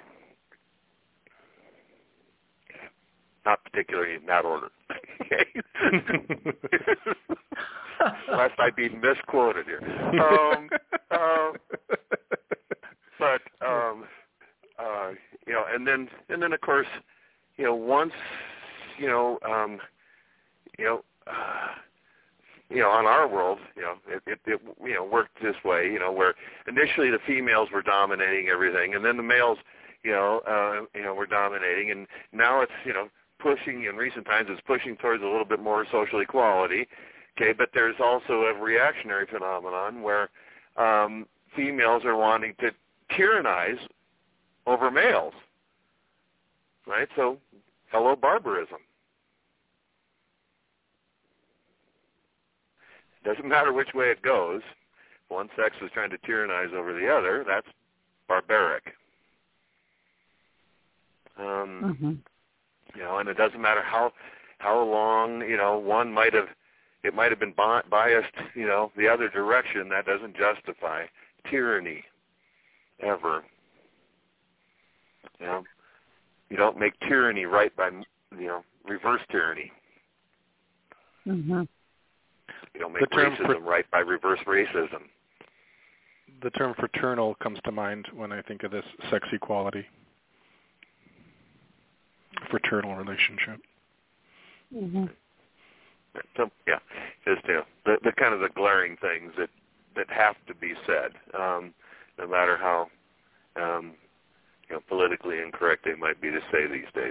Not particularly in that order. Lest I be misquoted here. Um, uh, but um, uh, you know, and then and then of course, you know, once you know, um, you know, uh, you know, on our world, you know, it, it, it you know worked this way, you know, where initially the females were dominating everything, and then the males, you know, uh, you know, were dominating, and now it's you know pushing in recent times it's pushing towards a little bit more social equality. Okay, but there's also a reactionary phenomenon where um, females are wanting to tyrannize over males, right? So, hello, barbarism. Doesn't matter which way it goes. If one sex is trying to tyrannize over the other, that's barbaric. Um, mm-hmm. You know, and it doesn't matter how how long you know one might have. It might have been biased, you know, the other direction. That doesn't justify tyranny, ever. You know, you don't make tyranny right by, you know, reverse tyranny. Mm-hmm. You don't make racism right by reverse racism. The term fraternal comes to mind when I think of this sex equality. Fraternal relationship. Mm-hmm. So yeah, just you know the, the kind of the glaring things that, that have to be said, um, no matter how um, you know politically incorrect they might be to say these days.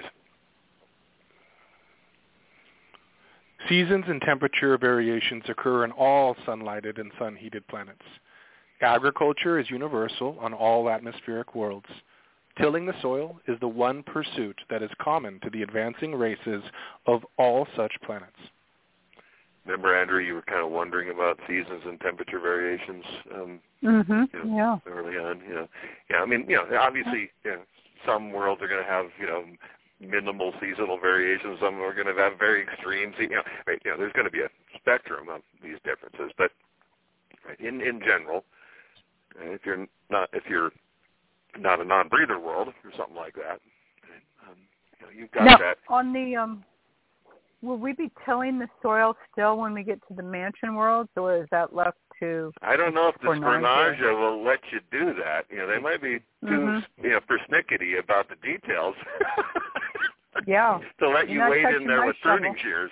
Seasons and temperature variations occur on all sun-lighted and sun-heated planets. Agriculture is universal on all atmospheric worlds. Tilling the soil is the one pursuit that is common to the advancing races of all such planets. Remember, Andrew, you were kind of wondering about seasons and temperature variations um, mm-hmm. you know, yeah. early on. You know, yeah, I mean, you know, obviously, you know, some worlds are going to have, you know, minimal seasonal variations. Some are going to have very extreme. You know, right, you know, there's going to be a spectrum of these differences. But right? In in general, and if you're not if you're not a non-breather world or something like that, um, you know, you've got now, that. On the um, will we be tilling the soil still when we get to the mansion worlds, or is that left to? I don't know if the Spernagia Spernagia will let you do that. You know, they might be too mm-hmm. you know persnickety about the details. Yeah. To let You're you wade in there with shovel. pruning shears.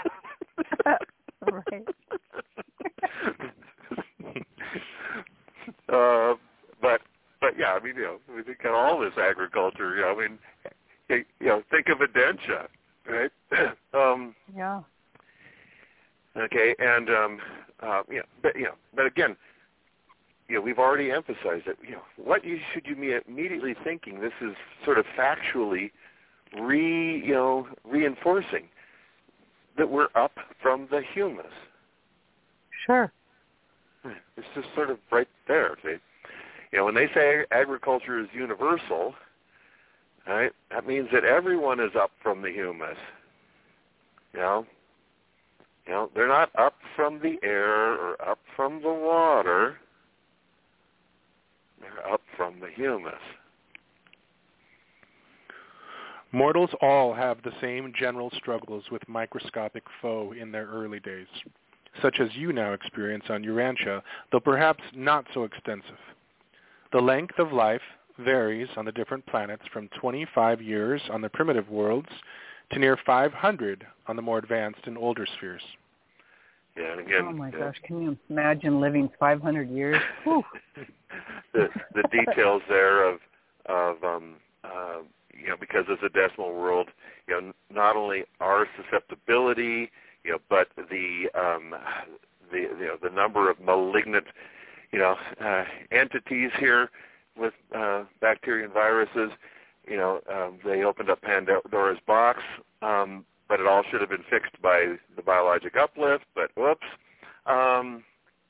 Right. uh, but but yeah, I mean, you know, we think of all this agriculture. You know, I mean, you, you know, think of Adentia, right? um, yeah. Okay, and um, uh, you know, but you know, but again, you know, we've already emphasized that. You know, what you should you be immediately thinking? This is sort of factually re you know reinforcing that we're up from the humus. Sure. It's just sort of right there. See? You know, when they say agriculture is universal, right, that means that everyone is up from the humus. You know, you know, they're not up from the air or up from the water. They're up from the humus. Mortals all have the same general struggles with microscopic foe in their early days, such as you now experience on Urantia, though perhaps not so extensive. The length of life varies on the different planets from twenty-five years on the primitive worlds to near five hundred on the more advanced and older spheres. Yeah, and again, oh my uh, gosh, can you imagine living five hundred years? the the details there of of um, uh, you know, because it's a decimal world, you know, not only our susceptibility, you know, but the um, the you know the number of malignant, you know, uh, entities here with uh, bacteria and viruses. You know, um, they opened up Pandora's box, um, but it all should have been fixed by the biologic uplift. But whoops, um,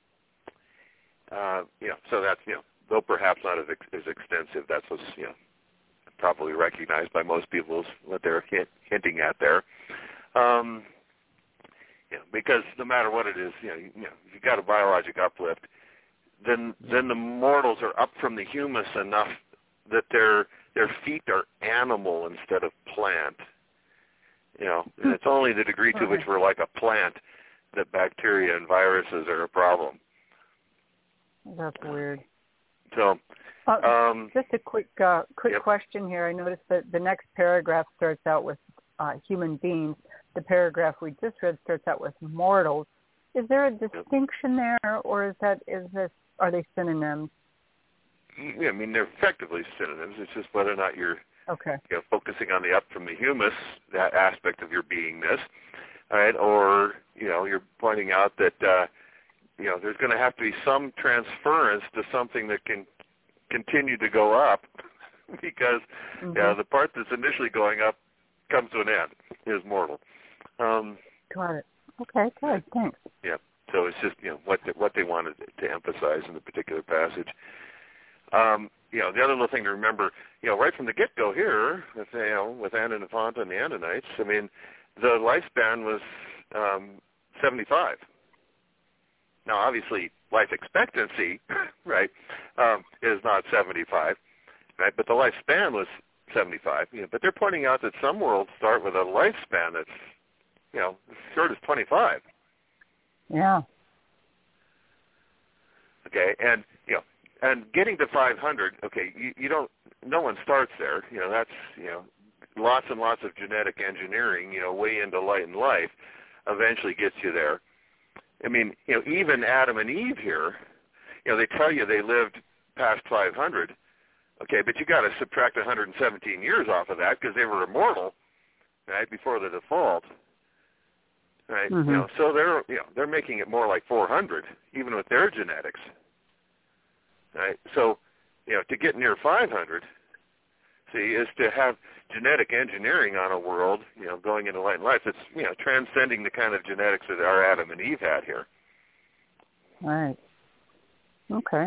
uh, you know, so that's you know, though perhaps not as ex- as extensive. That's what's you know. probably recognized by most people is what they're hint, hinting at there. Um, you know, because no matter what it is, you know, you, you know, if you've got a biologic uplift, then yeah. then the mortals are up from the humus enough that their their feet are animal instead of plant. You know, and it's only the degree to which we're like a plant that bacteria and viruses are a problem. That's weird. So. Uh, Um, just a quick uh, quick yep. question here. I noticed that the next paragraph starts out with uh, human beings. The paragraph we just read starts out with mortals. Is there a distinction there, or is that is this are they synonyms? Yeah, I mean they're effectively synonyms. It's just whether or not you're okay. you know, focusing on the up from the humus, that aspect of your beingness, all right, or you know you're pointing out that uh, you know there's going to have to be some transference to something that can continue to go up because mm-hmm. you know, the part that's initially going up comes to an end, is mortal. Um, Got it. Okay, good. Thanks. Yeah. So it's just you know what the, what they wanted to emphasize in the particular passage. Um, you know, the other little thing to remember, you know, right from the get-go here, with, you know, with Anna Nefanta and the Andonites, I mean, the lifespan was um, seventy-five. Now, obviously, life expectancy, right, um, is not seventy-five, right? But the lifespan was seventy-five. You know, but they're pointing out that some worlds start with a lifespan that's, you know, as short as twenty-five. Yeah. Okay, and you know, and getting to five hundred. Okay, you, you don't. No one starts there. You know, that's you know, lots and lots of genetic engineering. You know, way into light and life, eventually gets you there. I mean, you know, even Adam and Eve here, you know, they tell you they lived past five hundred. Okay, but you got to subtract one hundred seventeen years off of that because they were immortal, right, before the default, right? Mm-hmm. You know, so they're you know they're making it more like four hundred, even with their genetics, right? So, you know, to get near five hundred, see, is to have genetic engineering on a world, you know, going into light and life. It's you know transcending the kind of genetics that our Adam and Eve had here. Right. Okay.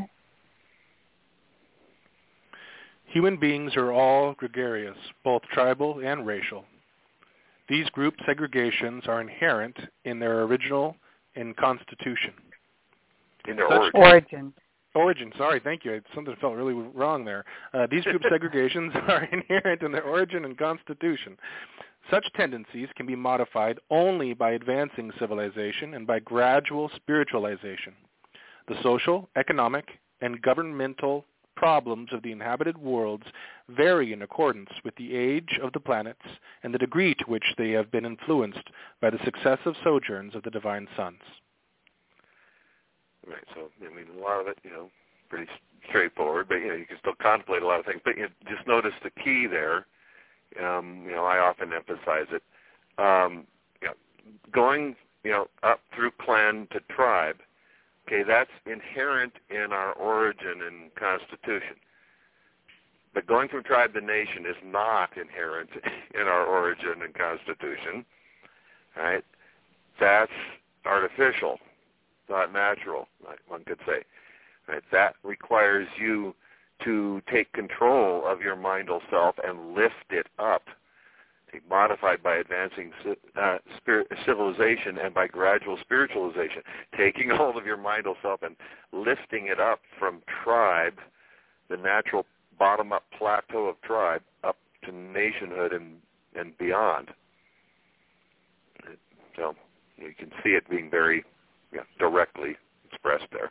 Human beings are all gregarious, both tribal and racial. These group segregations are inherent in their original in constitution. in their Such origin. Origin. Origin, sorry, thank you. Something felt really wrong there. Uh, these group segregations are inherent in their origin and constitution. Such tendencies can be modified only by advancing civilization and by gradual spiritualization. The social, economic, and governmental problems of the inhabited worlds vary in accordance with the age of the planets and the degree to which they have been influenced by the successive sojourns of the divine sons. Right. So, I mean, a lot of it, you know, pretty straightforward, but, you know, you can still contemplate a lot of things. But you just notice the key there. Um, you know, I often emphasize it. Um, you know, going, you know, up through clan to tribe, okay, that's inherent in our origin and constitution. But going from tribe to nation is not inherent in our origin and constitution, right? That's artificial. Not natural, one could say. Right? That requires you to take control of your mindal self and lift it up, modified by advancing uh, spirit, civilization and by gradual spiritualization, taking hold of your mindal self and lifting it up from tribe, the natural bottom-up plateau of tribe, up to nationhood and, and beyond. So you can see it being very Yeah, directly expressed there.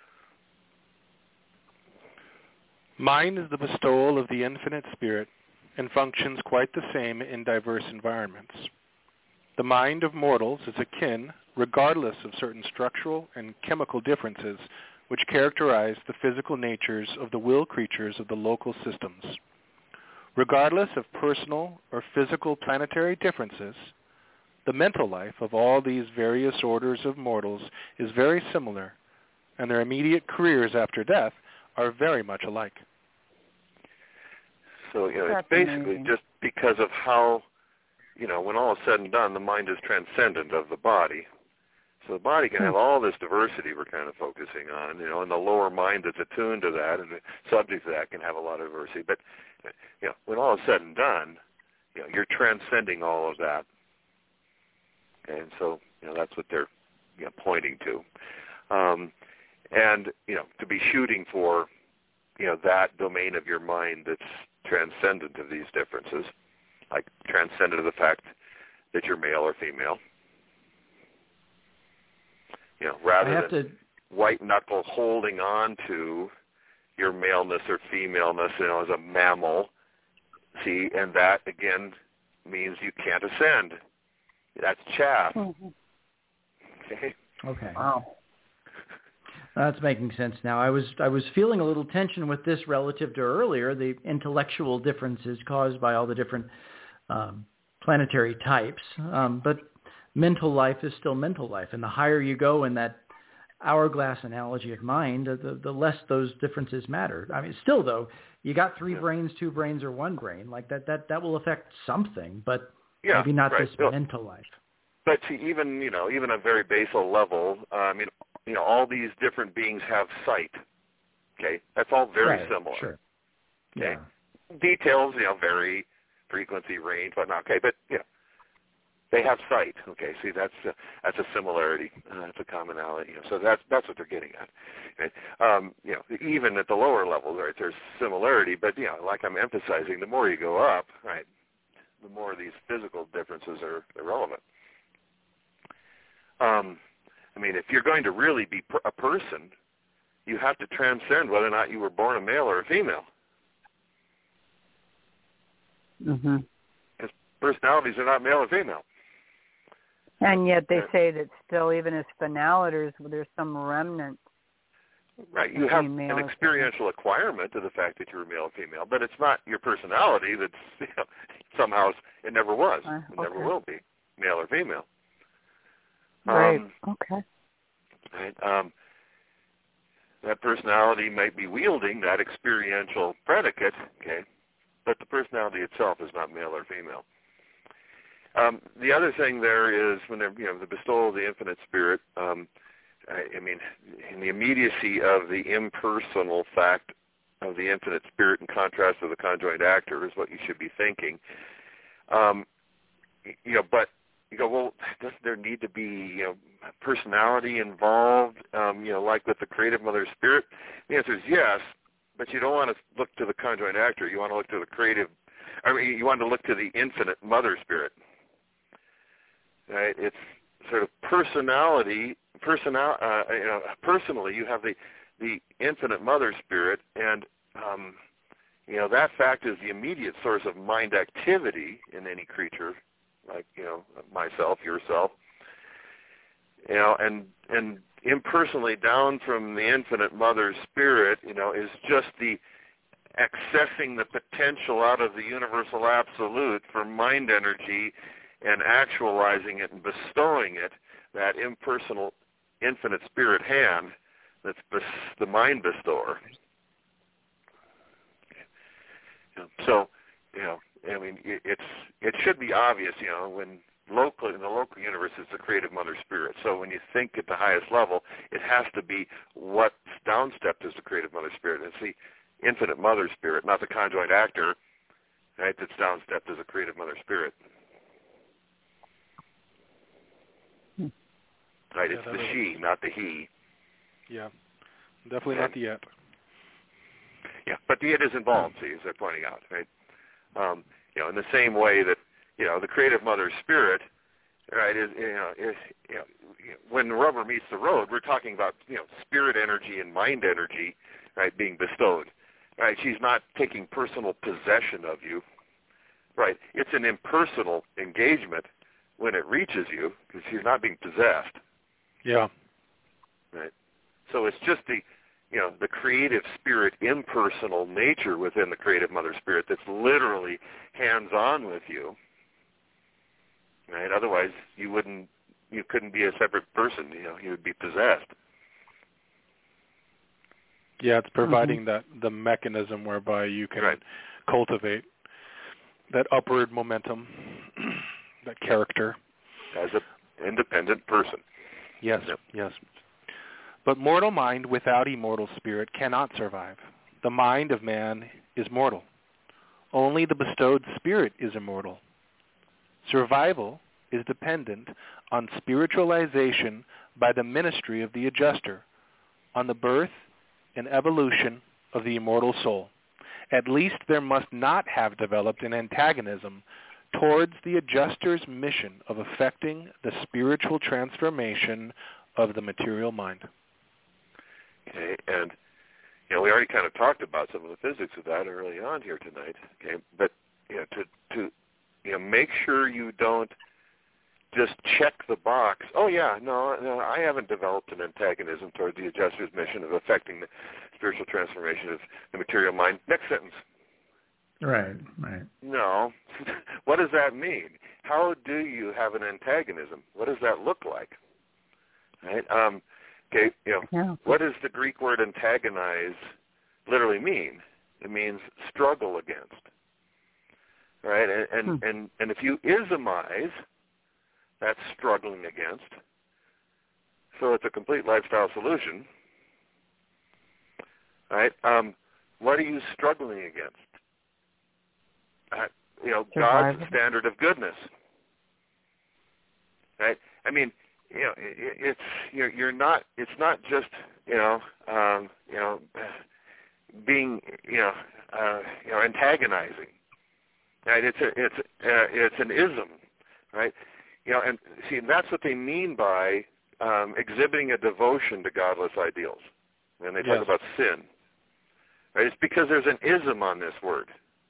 Mind is the bestowal of the infinite spirit and functions quite the same in diverse environments. The mind of mortals is akin, regardless of certain structural and chemical differences which characterize the physical natures of the will creatures of the local systems. Regardless of personal or physical planetary differences, the mental life of all these various orders of mortals is very similar, and their immediate careers after death are very much alike. So, you know, That's it's basically amazing. just because of how, you know, when all is said and done, the mind is transcendent of the body. So the body can have all this diversity we're kind of focusing on, you know, and the lower mind that's attuned to that and subject to that can have a lot of diversity. But, you know, when all is said and done, you know, you're transcending all of that. And so, you know, that's what they're, you know, pointing to. Um, and, you know, to be shooting for, you know, that domain of your mind that's transcendent of these differences, like transcendent of the fact that you're male or female. You know, rather I have than to white knuckle holding on to your maleness or femaleness, you know, as a mammal. See, and that, again, means you can't ascend. That's chaff. Mm-hmm. Okay. Okay. Wow. That's making sense now. I was I was feeling a little tension with this relative to earlier, the intellectual differences caused by all the different um, planetary types. Um, but mental life is still mental life, and the higher you go in that hourglass analogy of mind, the, the less those differences matter. I mean, still though, you got three Yeah. brains, two brains, or one brain. Like that that that will affect something, but Yeah, maybe not right. this No. mental life. But see, even, you know, even a very basal level, uh, I mean, you know, all these different beings have sight. Okay, that's all very Right, similar. Sure. Okay, Yeah. details, you know, vary, frequency, range, whatnot. Okay, but yeah, they have sight. Okay, see, that's a, that's a similarity. Uh, that's a commonality. You know, so that's that's what they're getting at. Okay? Um, you know, even at the lower levels, right, there's similarity. But you know, like I'm emphasizing, the more you go up, right, the more these physical differences are irrelevant. Um, I mean, if you're going to really be per- a person, you have to transcend whether or not you were born a male or a female. Mm-hmm. Because personalities are not male or female. And yet they Yeah. say that still, even as finaliters, there's some remnant. Right. You have Female an or experiential acquirement to the fact that you're male or female, but it's not your personality that's, you know, somehow it never was. Uh, It never okay. will be male or female. Right. Um, Okay. right? Um, that personality might be wielding that experiential predicate, okay, but the personality itself is not male or female. Um, the other thing there is when they're, you know, the bestowal of the infinite spirit, um, I, I mean, in the immediacy of the impersonal fact of the infinite spirit in contrast to the conjoined actor is what you should be thinking. Um, you know, but you go, well, doesn't there need to be, you know, personality involved, um, you know, like with the creative mother spirit? The answer is yes, but you don't want to look to the conjoined actor. You want to look to the creative, I mean, you want to look to the infinite mother spirit. Right? It's sort of personality, personal, uh, you know, personally, you have the, the infinite mother spirit, and, um, you know, that fact is the immediate source of mind activity in any creature, like, you know, myself, yourself. You know, and and impersonally down from the infinite mother spirit, you know, is just the accessing the potential out of the universal absolute for mind energy and actualizing it and bestowing it, that impersonal infinite spirit hand that's bes- the mind bestower. So, you know, I mean, it, it's it should be obvious, you know, when local in the local universe is the creative mother spirit. So when you think at the highest level, it has to be what's downstepped as the creative mother spirit. It's the infinite mother spirit, not the conjoined actor, right? That's downstepped as a creative mother spirit. Hmm. Right? Yeah, it's the is... she, not the he. Yeah, definitely not the it. Yeah, but the it is involved, see, as they're pointing out, right? Um, you know, in the same way that, you know, the creative mother spirit, right, is, you know, is, you know, when the rubber meets the road, we're talking about, you know, spirit energy and mind energy, right, being bestowed, right? She's not taking personal possession of you, right? It's an impersonal engagement when it reaches you because she's not being possessed. Yeah. Right. So it's just the, you know, the creative spirit, impersonal nature within the creative mother spirit that's literally hands-on with you. Right? Otherwise, you wouldn't, you couldn't be a separate person. You know, you would be possessed. Yeah, it's providing mm-hmm. that the mechanism whereby you can right. cultivate that upward momentum, that character. As an independent person. Yes, yep. yes. But mortal mind without immortal spirit cannot survive. The mind of man is mortal. Only the bestowed spirit is immortal. Survival is dependent on spiritualization by the ministry of the adjuster, on the birth and evolution of the immortal soul. At least there must not have developed an antagonism towards the adjuster's mission of effecting the spiritual transformation of the material mind. Okay, and you know, we already kind of talked about some of the physics of that early on here tonight. Okay, but you know, to to you know, make sure you don't just check the box. Oh yeah, no, no, I haven't developed an antagonism toward the adjuster's mission of affecting the spiritual transformation of the material mind. Next sentence. Right, right. No. What does that mean? How do you have an antagonism? What does that look like? Right. Um, Okay, you know, yeah. What does the Greek word antagonize literally mean? It means struggle against, right? And and, hmm. and, and if you ismize, that's struggling against. So it's a complete lifestyle solution, right? Um, what are you struggling against? Uh, you know, Survival. God's standard of goodness, right? I mean, you know, it, it's you're, you're not. It's not just you know, um, you know, being you know, uh, you know, antagonizing. Right? It's a, it's uh, it's an ism, right? You know, and see, that's what they mean by um, exhibiting a devotion to godless ideals. When they talk yes. about sin, right? It's because there's an ism on this word.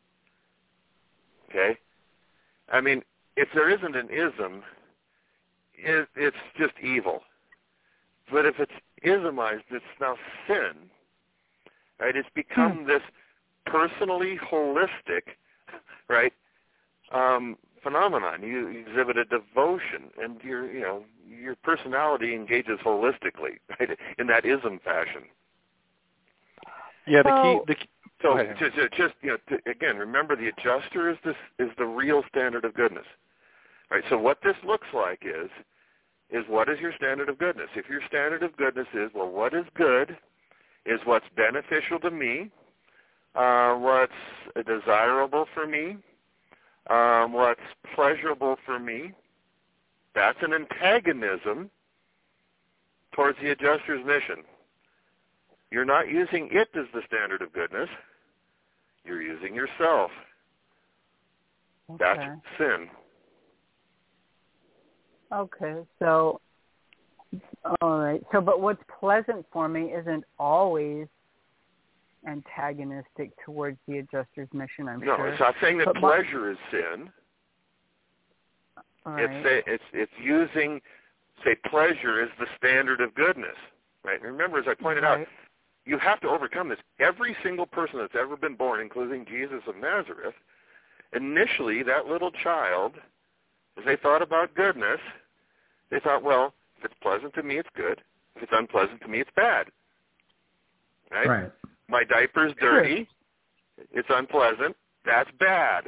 Okay, I mean, if there isn't an ism, It, it's just evil. But if it's ismized, it's now sin. Right? It's become hmm. this personally holistic, right, um, phenomenon. You exhibit a devotion, and your, you know, your personality engages holistically, right, in that ism fashion. Yeah, the key. The key so just, just you know, to, again, remember the adjuster is this is the real standard of goodness. Right. So what this looks like is. is what is your standard of goodness? If your standard of goodness is, well, what is good is what's beneficial to me, uh, what's desirable for me, um, what's pleasurable for me, That's an antagonism towards the adjuster's mission. You're not using it as the standard of goodness. You're using yourself. Okay. That's sin. Okay, so, all right. So, but what's pleasant for me isn't always antagonistic towards the adjuster's mission, I'm no, sure. No, it's not saying that but pleasure my, is sin. Right. It's, it's it's using, say, pleasure as the standard of goodness, right? And remember, as I pointed right. out, you have to overcome this. Every single person that's ever been born, including Jesus of Nazareth, initially, that little child, as they thought about goodness, they thought, well, if it's pleasant to me, it's good. If it's unpleasant to me, it's bad. Right? Right. My diaper's dirty. It's unpleasant. That's bad.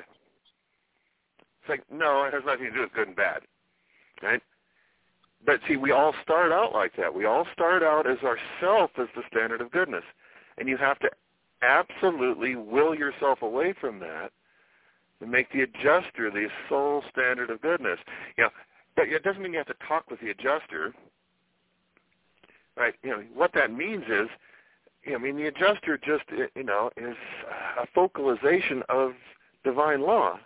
It's like, no, it has nothing to do with good and bad. Right? But see, we all start out like that. We all start out as ourself as the standard of goodness. And you have to absolutely will yourself away from that and make the adjuster the sole standard of goodness. You know, but it doesn't mean you have to talk with the adjuster. Right? You know, what that means is, you know, I mean, the adjuster just, you know, is a focalization of divine law.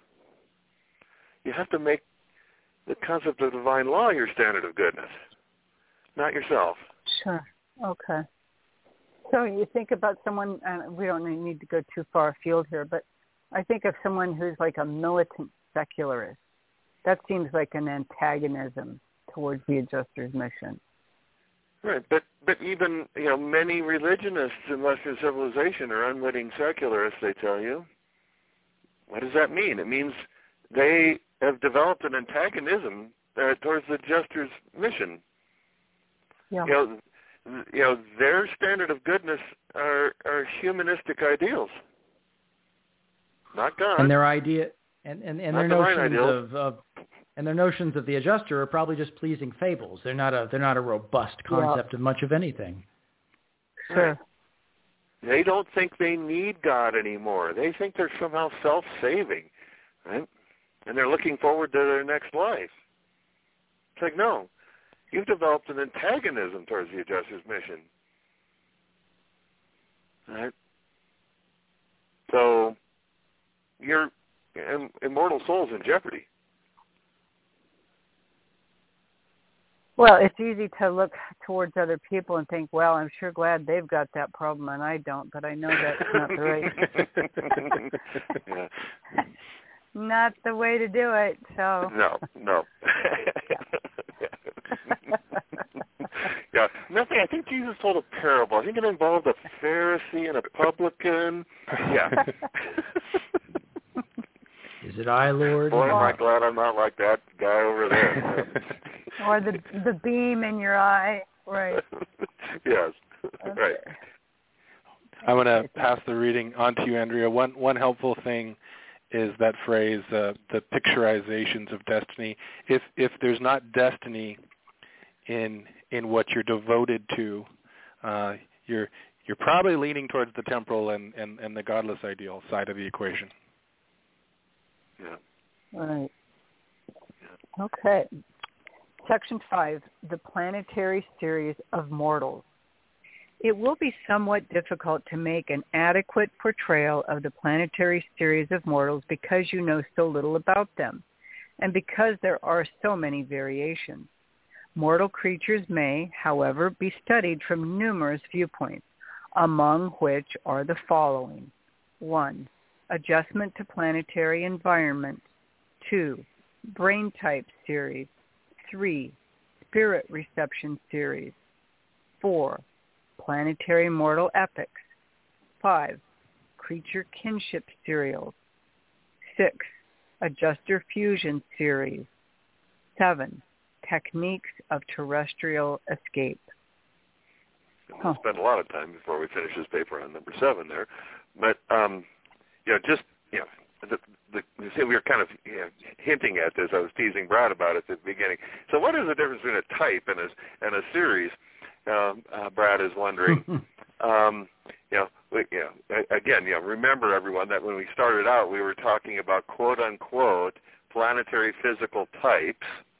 You have to make the concept of divine law your standard of goodness, not yourself. Sure. Okay. So you think about someone, and we don't need to go too far afield here, but I think of someone who's like a militant secularist. That seems like an antagonism towards the adjuster's mission. Right, but but even, you know, many religionists in Western civilization are unwitting secularists, they tell you. What does that mean? It means they have developed an antagonism uh, towards the adjuster's mission. Yeah. You know, th- you know, their standard of goodness are, are humanistic ideals, not God. And their idea, and, and, and Not their divine notions ideals. of, of, and their notions of the adjuster are probably just pleasing fables. They're not a, they're not a robust concept Yeah. of much of anything. Sure. They don't think they need God anymore. They think they're somehow self-saving, right? And they're looking forward to their next life. It's like, no, you've developed an antagonism towards the adjuster's mission. Right? So your im- immortal soul's in jeopardy. Well, it's easy to look towards other people and think, well, I'm sure glad they've got that problem and I don't, but I know that's not the right, yeah. not the way to do it. So No, no. yeah, nothing. I think Jesus told a parable. I think it involved a Pharisee and a publican. Yeah. Is it I, Lord? Boy, am I glad I'm not like that guy over there. or the the beam in your eye, right? Yes, Okay. right. I'm going to pass the reading on to you, Andrea. One one helpful thing is that phrase, uh, the picturizations of destiny. If if there's not destiny in in what you're devoted to, uh, you're you're probably leaning towards the temporal and, and, and the godless ideal side of the equation. Yeah. Right. Okay. Section five, the planetary series of mortals. It will be somewhat difficult to make an adequate portrayal of the planetary series of mortals because you know so little about them, and because there are so many variations. Mortal creatures may, however, be studied from numerous viewpoints, among which are the following. One, adjustment to planetary environment. Two, brain type series. Three, spirit reception series. Four, planetary mortal epics. Five, creature kinship serials. Six, adjuster fusion series. Seven, techniques of terrestrial escape. We'll spend a lot of time before we finish this paper on number seven there. But, um, you know, just, you know, the, the, the, we were kind of you know, hinting at this. I was teasing Brad about it at the beginning. So what is the difference between a type and a, and a series? Um, uh, Brad is wondering. um, you know, we, you know, again, you know, remember everyone that when we started out, we were talking about quote unquote planetary physical types,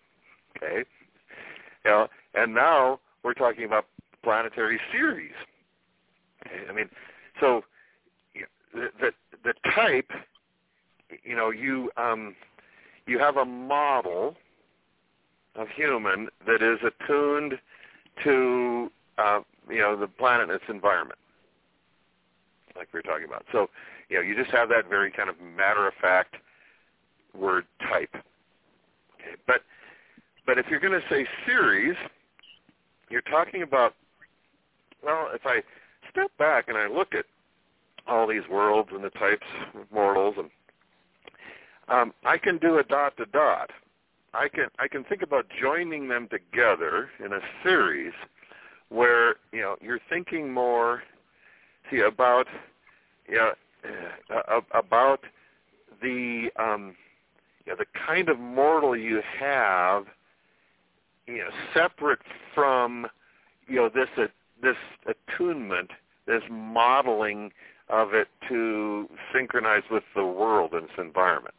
Okay, you know, and now we're talking about planetary series. Okay? I mean, so you know, the, the the type, you know, you um, you have a model of human that is attuned to uh, you know the planet and its environment, like we were talking about. So you know, you just have that very kind of matter-of-fact word type. Okay, but but if you're going to say series, you're talking about, well, if I step back and I look at all these worlds and the types of mortals, and um, I can do a dot to dot. I can I can think about joining them together in a series where you know you're thinking more, see about you know, uh, about the um, you know, the kind of mortal you have, you know, separate from you know this uh, this attunement, this modeling of it to synchronize with the world and its environment.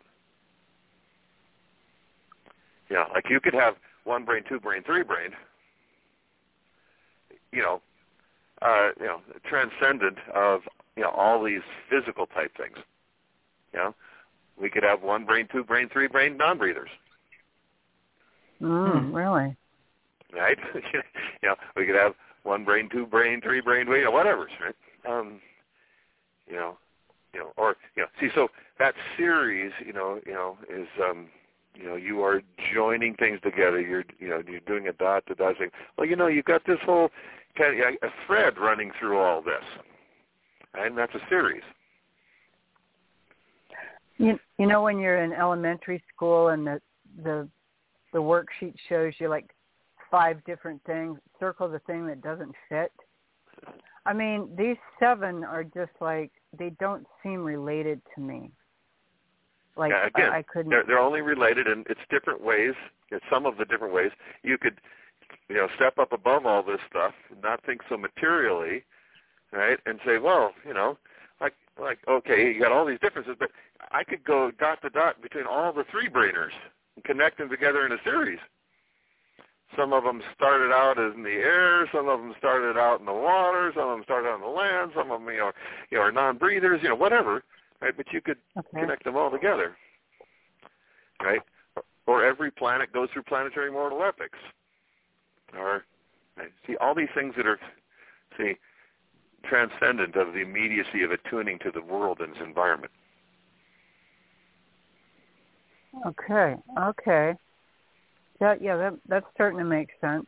Yeah, like you could have one brain, two brain, three brain. You know, uh, you know, transcendent of you know all these physical type things. You know, we could have one brain, two brain, three brain non-breathers. Mm, really? Right? You know, we could have one brain, two brain, three brain, you know, whatever. Right? Um, you know, you know, or you know, see, so that series, you know, you know, is. Um, You know, you are joining things together. You're, you know, you're doing a dot to dot thing. Well, you know, you've got this whole kind of a thread running through all this, and that's a series. You, you know, when you're in elementary school and the the the worksheet shows you like five different things, circle the thing that doesn't fit. I mean, these seven are just like, they don't seem related to me. Like, yeah, again, I, I couldn't. They're, they're only related in it's different ways. In some of the different ways, you could, you know, step up above all this stuff, and not think so materially, right? And say, well, you know, like, like, okay, you got all these differences, but I could go dot to dot between all the three brainers and connect them together in a series. Some of them started out as in the air. Some of them started out in the water. Some of them started out on the land. Some of them, you know, you know, are non-breathers. You know, whatever. Right, but you could okay. connect them all together, right? Or every planet goes through planetary mortal epics. Or, right? See, all these things that are, see, transcendent of the immediacy of attuning to the world and its environment. Okay, okay. Yeah, yeah, that, that's starting to make sense.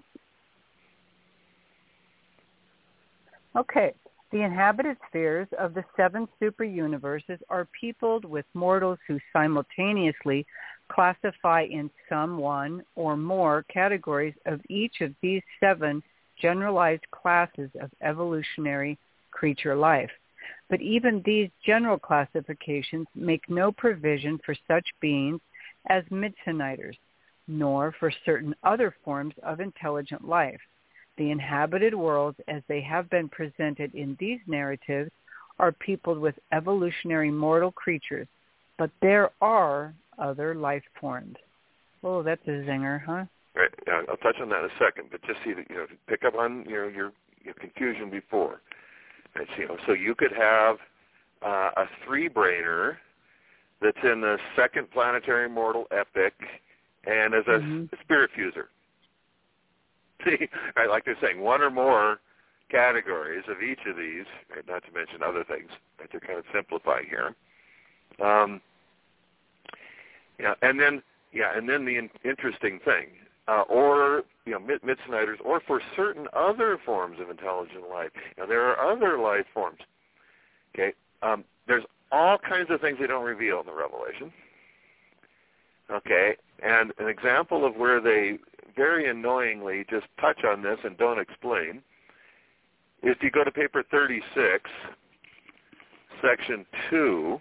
Okay. The inhabited spheres of the seven super-universes are peopled with mortals who simultaneously classify in some one or more categories of each of these seven generalized classes of evolutionary creature life. But even these general classifications make no provision for such beings as Midsuniters, nor for certain other forms of intelligent life. The inhabited worlds, as they have been presented in these narratives, are peopled with evolutionary mortal creatures, but there are other life forms. Oh, that's a zinger, huh? Right. Yeah, I'll touch on that in a second, but just see that, you know, pick up on you know, your your confusion before. Right, so, you know, so you could have uh, a three-brainer that's in the second planetary mortal epic and as a mm-hmm. spirit fuser. See, right, like they're saying, one or more categories of each of these, right, not to mention other things, right, they're kind of simplifying here. Um, yeah, and then, yeah, and then the in- interesting thing, uh, or, you know, mid- Midsuniters, or for certain other forms of intelligent life. Now, there are other life forms, okay? Um, there's all kinds of things they don't reveal in the Revelation, okay? And an example of where they very annoyingly just touch on this and don't explain is if you go to paper thirty-six, section two,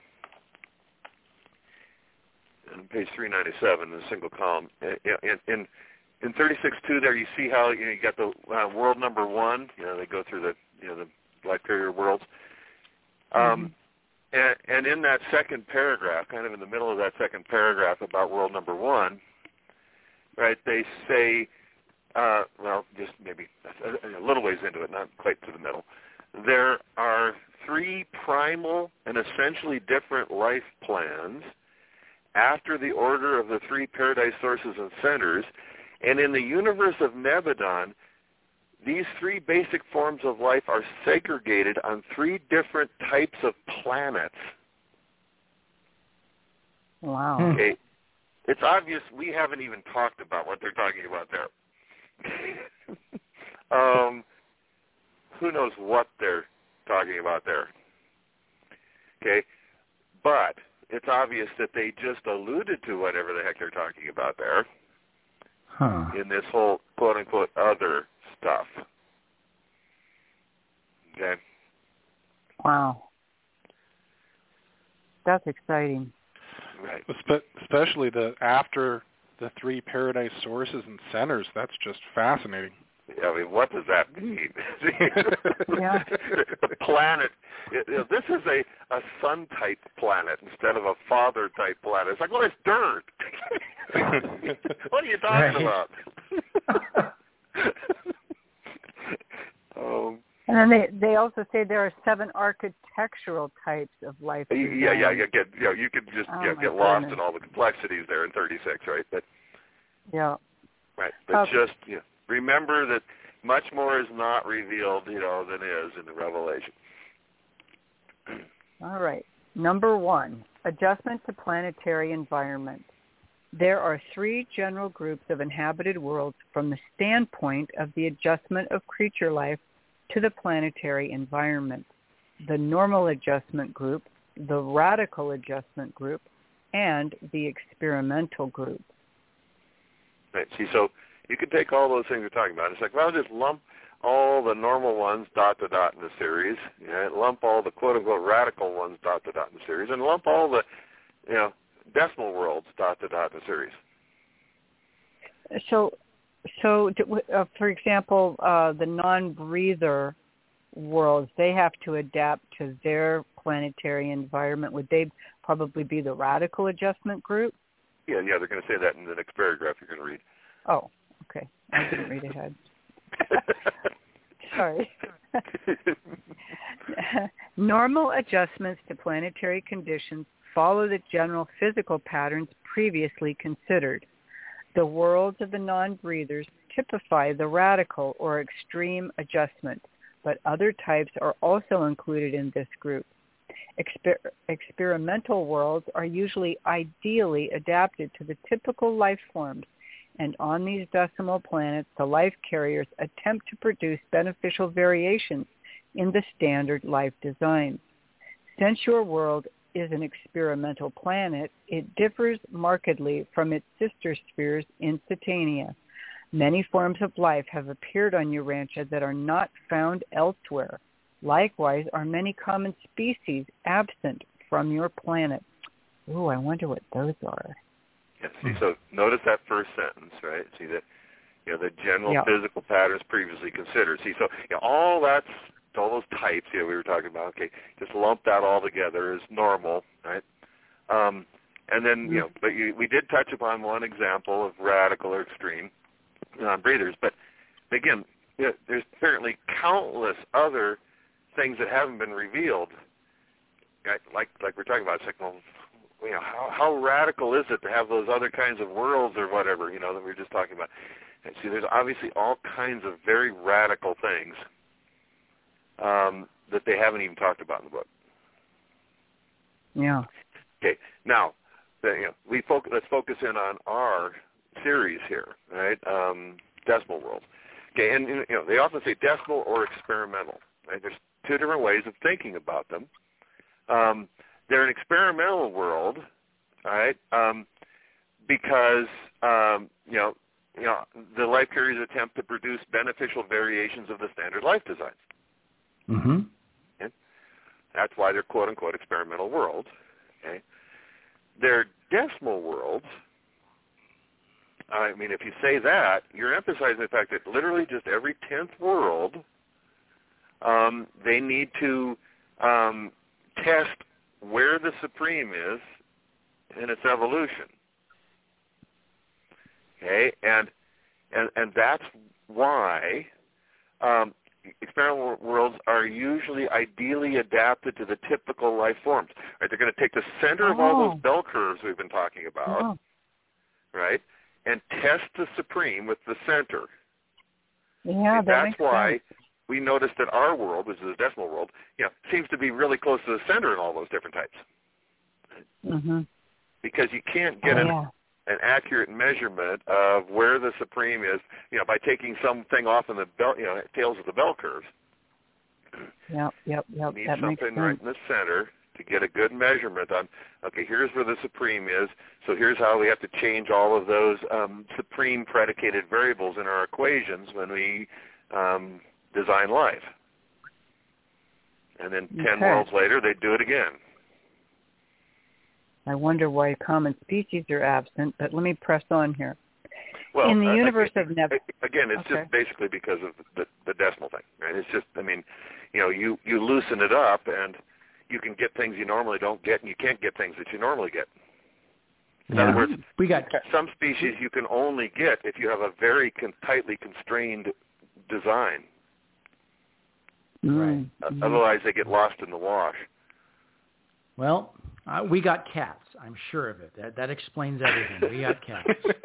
on page three ninety-seven, in a single column. In, in, in thirty-six two there, you see how you, know, you got the uh, world number one. You know, they go through the you know the life carrier worlds. Um, mm-hmm. and, and in that second paragraph, kind of in the middle of that second paragraph about world number one, right, they say, uh, well, just maybe a, a little ways into it, not quite to the middle, there are three primal and essentially different life plans after the order of the three paradise sources and centers, and in the universe of Nebadon, these three basic forms of life are segregated on three different types of planets. Wow. Okay. It's obvious we haven't even talked about what they're talking about there. um, who knows what they're talking about there? Okay. But it's obvious that they just alluded to whatever the heck they're talking about there Huh. in this whole quote-unquote other stuff. Okay. Wow. That's exciting. Right. Espe- especially the after the three paradise sources and centers. That's just fascinating. I mean, what does that mean? Yeah. The planet, it, you know, this is a, a sun-type planet instead of a father-type planet. It's like, well, it's dirt. What are you talking Right. about? um, And then they, they also say there are seven architectural types of life design. yeah, yeah, you get, you know, you could just Oh, you know, my get lost goodness. in all the complexities there in thirty-six, right? But Yeah. right, but Okay. just you know, remember that much more is not revealed, you know, than is in the Revelation. All right. Number one, adjustment to planetary environment. There are three general groups of inhabited worlds from the standpoint of the adjustment of creature life to the planetary environment: the normal adjustment group, the radical adjustment group, and the experimental group. Right. See, so you can take all those things we're talking about. It's like, well, just lump all the normal ones dot to dot in the series, you know, lump all the quote-unquote radical ones dot to dot in the series, and lump all the, you know, decimal worlds dot to dot in the series. So, so uh, for example, uh, the non-breather worlds, they have to adapt to their planetary environment. Would they probably be the radical adjustment group? Yeah, yeah, they're going to say that in the next paragraph you're going to read. Oh, okay. I didn't read ahead. Sorry. Normal adjustments to planetary conditions follow the general physical patterns previously considered. The worlds of the non-breathers typify the radical or extreme adjustment, but other types are also included in this group. Exper- experimental worlds are usually ideally adapted to the typical life forms, and on these decimal planets, the life carriers attempt to produce beneficial variations in the standard life designs. Since your world is an experimental planet, it differs markedly from its sister spheres in Satania. Many forms of life have appeared on Urantia that are not found elsewhere. Likewise, are many common species absent from your planet. Ooh, I wonder what those are. Yeah, see, so notice that first sentence, right? See that, you know, the general Yeah. physical patterns previously considered. See, so you know, all that's all those types, you know, we were talking about. Okay, just lump that all together as normal, right? Um, and then, you know, but you, we did touch upon one example of radical or extreme non-breathers. But again, you know, there's apparently countless other things that haven't been revealed. Right? Like like we're talking about, it's like, well, you know, how, how radical is it to have those other kinds of worlds or whatever, you know, that we were just talking about. And see, there's obviously all kinds of very radical things um, that they haven't even talked about in the book. Yeah. Okay, now, the, you know, we focus, let's focus in on our series here, right? Um, decimal worlds. Okay, and you know, they often say decimal or experimental. Right? There's two different ways of thinking about them. Um, they're an experimental world, all right, um, because um, you know, you know, the life carriers attempt to produce beneficial variations of the standard life designs. Mm-hmm. Okay? That's why they're quote unquote experimental worlds. Okay, they're decimal worlds. I mean, if you say that, you're emphasizing the fact that literally just every tenth world, um, they need to um, test where the supreme is in its evolution. Okay, and and and that's why um, experimental worlds are usually ideally adapted to the typical life forms. Right? They're going to take the center oh. of all those bell curves we've been talking about, oh. right, and test the supreme with the center. Yeah, and that that's makes why sense. we noticed that our world, which is a decimal world, you know, seems to be really close to the center in all those different types. Mm-hmm. Because you can't get oh, an, yeah. an accurate measurement of where the supreme is, you know, by taking something off in the bell, you know, tails of the bell curves. Yep, yep, yep. You need that something makes sense. right in the center to get a good measurement on, okay, here's where the supreme is, so here's how we have to change all of those um, supreme predicated variables in our equations when we um, design life. And then ten Okay. worlds later, they do it again. I wonder why common species are absent, but let me press on here. Well, in the uh, universe again, of Neb- again, it's okay. just basically because of the, the decimal thing, right? It's just, I mean, you know, you, you loosen it up, and you can get things you normally don't get, and you can't get things that you normally get. In yeah. other words, we got some species you can only get if you have a very con- tightly constrained design. Mm, Uh, mm-hmm. otherwise, they get lost in the wash. well, uh, we got cats. I'm sure of it. That that explains everything. We got cats.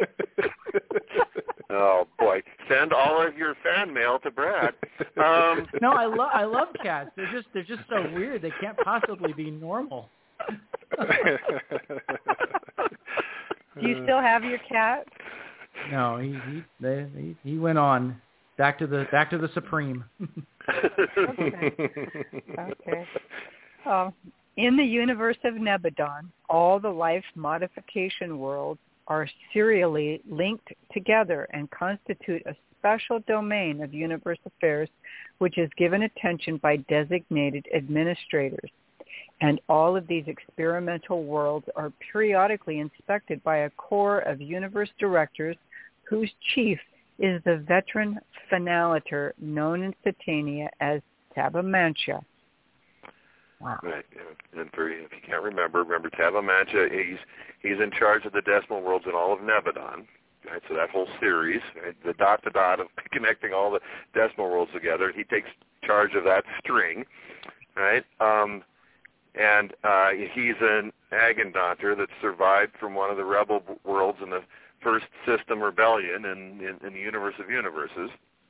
Oh boy! Send all of your fan mail to Brad. Um, No, I love I love cats. They're just they're just so weird. They can't possibly be normal. Do you still have your cat? No, he he they, he he went on back to the back to the supreme. Okay. Okay. Um, in the universe of Nebadon, all the life modification worlds are serially linked together and constitute a special domain of universe affairs, which is given attention by designated administrators. And all of these experimental worlds are periodically inspected by a corps of universe directors whose chief is the veteran finaliter known in Satania as Tabamantia. Wow. Right. Yeah. And for if you can't remember, remember Tabamantia, he's he's in charge of the decimal worlds in all of Nebadon. Right. So that whole series, right, the dot to dot of connecting all the decimal worlds together, he takes charge of that string, right? Um, and uh, he's an Agendanter that survived from one of the rebel worlds in the first system rebellion in, in, in the universe of universes.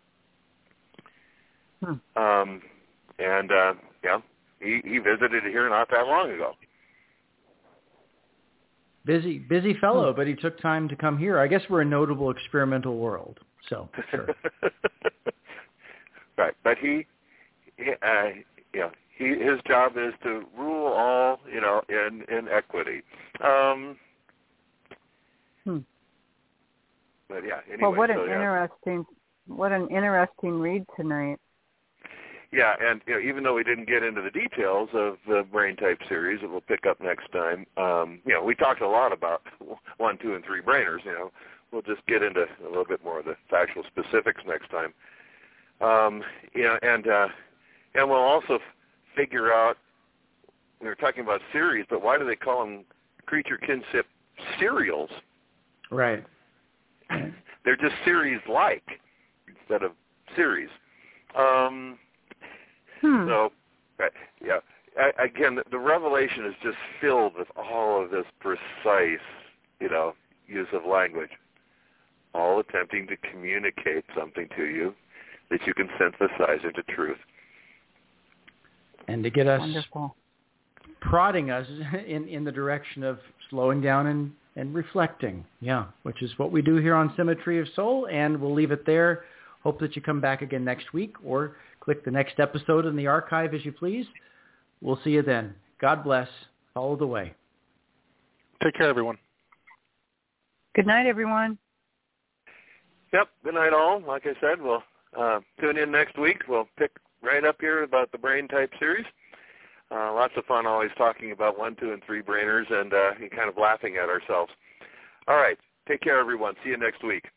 Hmm. Um, and uh, yeah. He, he visited here not that long ago. Busy, busy fellow, but he took time to come here. I guess we're a notable experimental world, so sure. Right, but he, he uh, you know, he his job is to rule all, you know, in in equity. Um, hmm. But yeah, anyway. Well, what an so, yeah. interesting, what an interesting read tonight. Yeah, and you know, even though we didn't get into the details of the brain type series that we'll pick up next time, um, you know, we talked a lot about one, two, and three brainers. You know, we'll just get into a little bit more of the factual specifics next time. Um, you know, and uh, and we'll also f- figure out. We were talking about series, but why do they call them creature kinship serials? Right. They're just series-like instead of series. Um, Hmm. So, uh, yeah, I, again, the, the Revelation is just filled with all of this precise, you know, use of language, all attempting to communicate something to you that you can synthesize into truth. And to get us, Wonderful. prodding us in, in the direction of slowing down and, and reflecting, yeah, which is what we do here on Symmetry of Soul, and we'll leave it there. Hope that you come back again next week, or click the next episode in the archive as you please. We'll see you then. God bless. Follow the way. Take care, everyone. Good night, everyone. Yep, good night all. Like I said, we'll uh, tune in next week. We'll pick right up here about the brain type series. Uh, lots of fun always talking about one, two, and three brainers and uh, kind of laughing at ourselves. All right, take care, everyone. See you next week.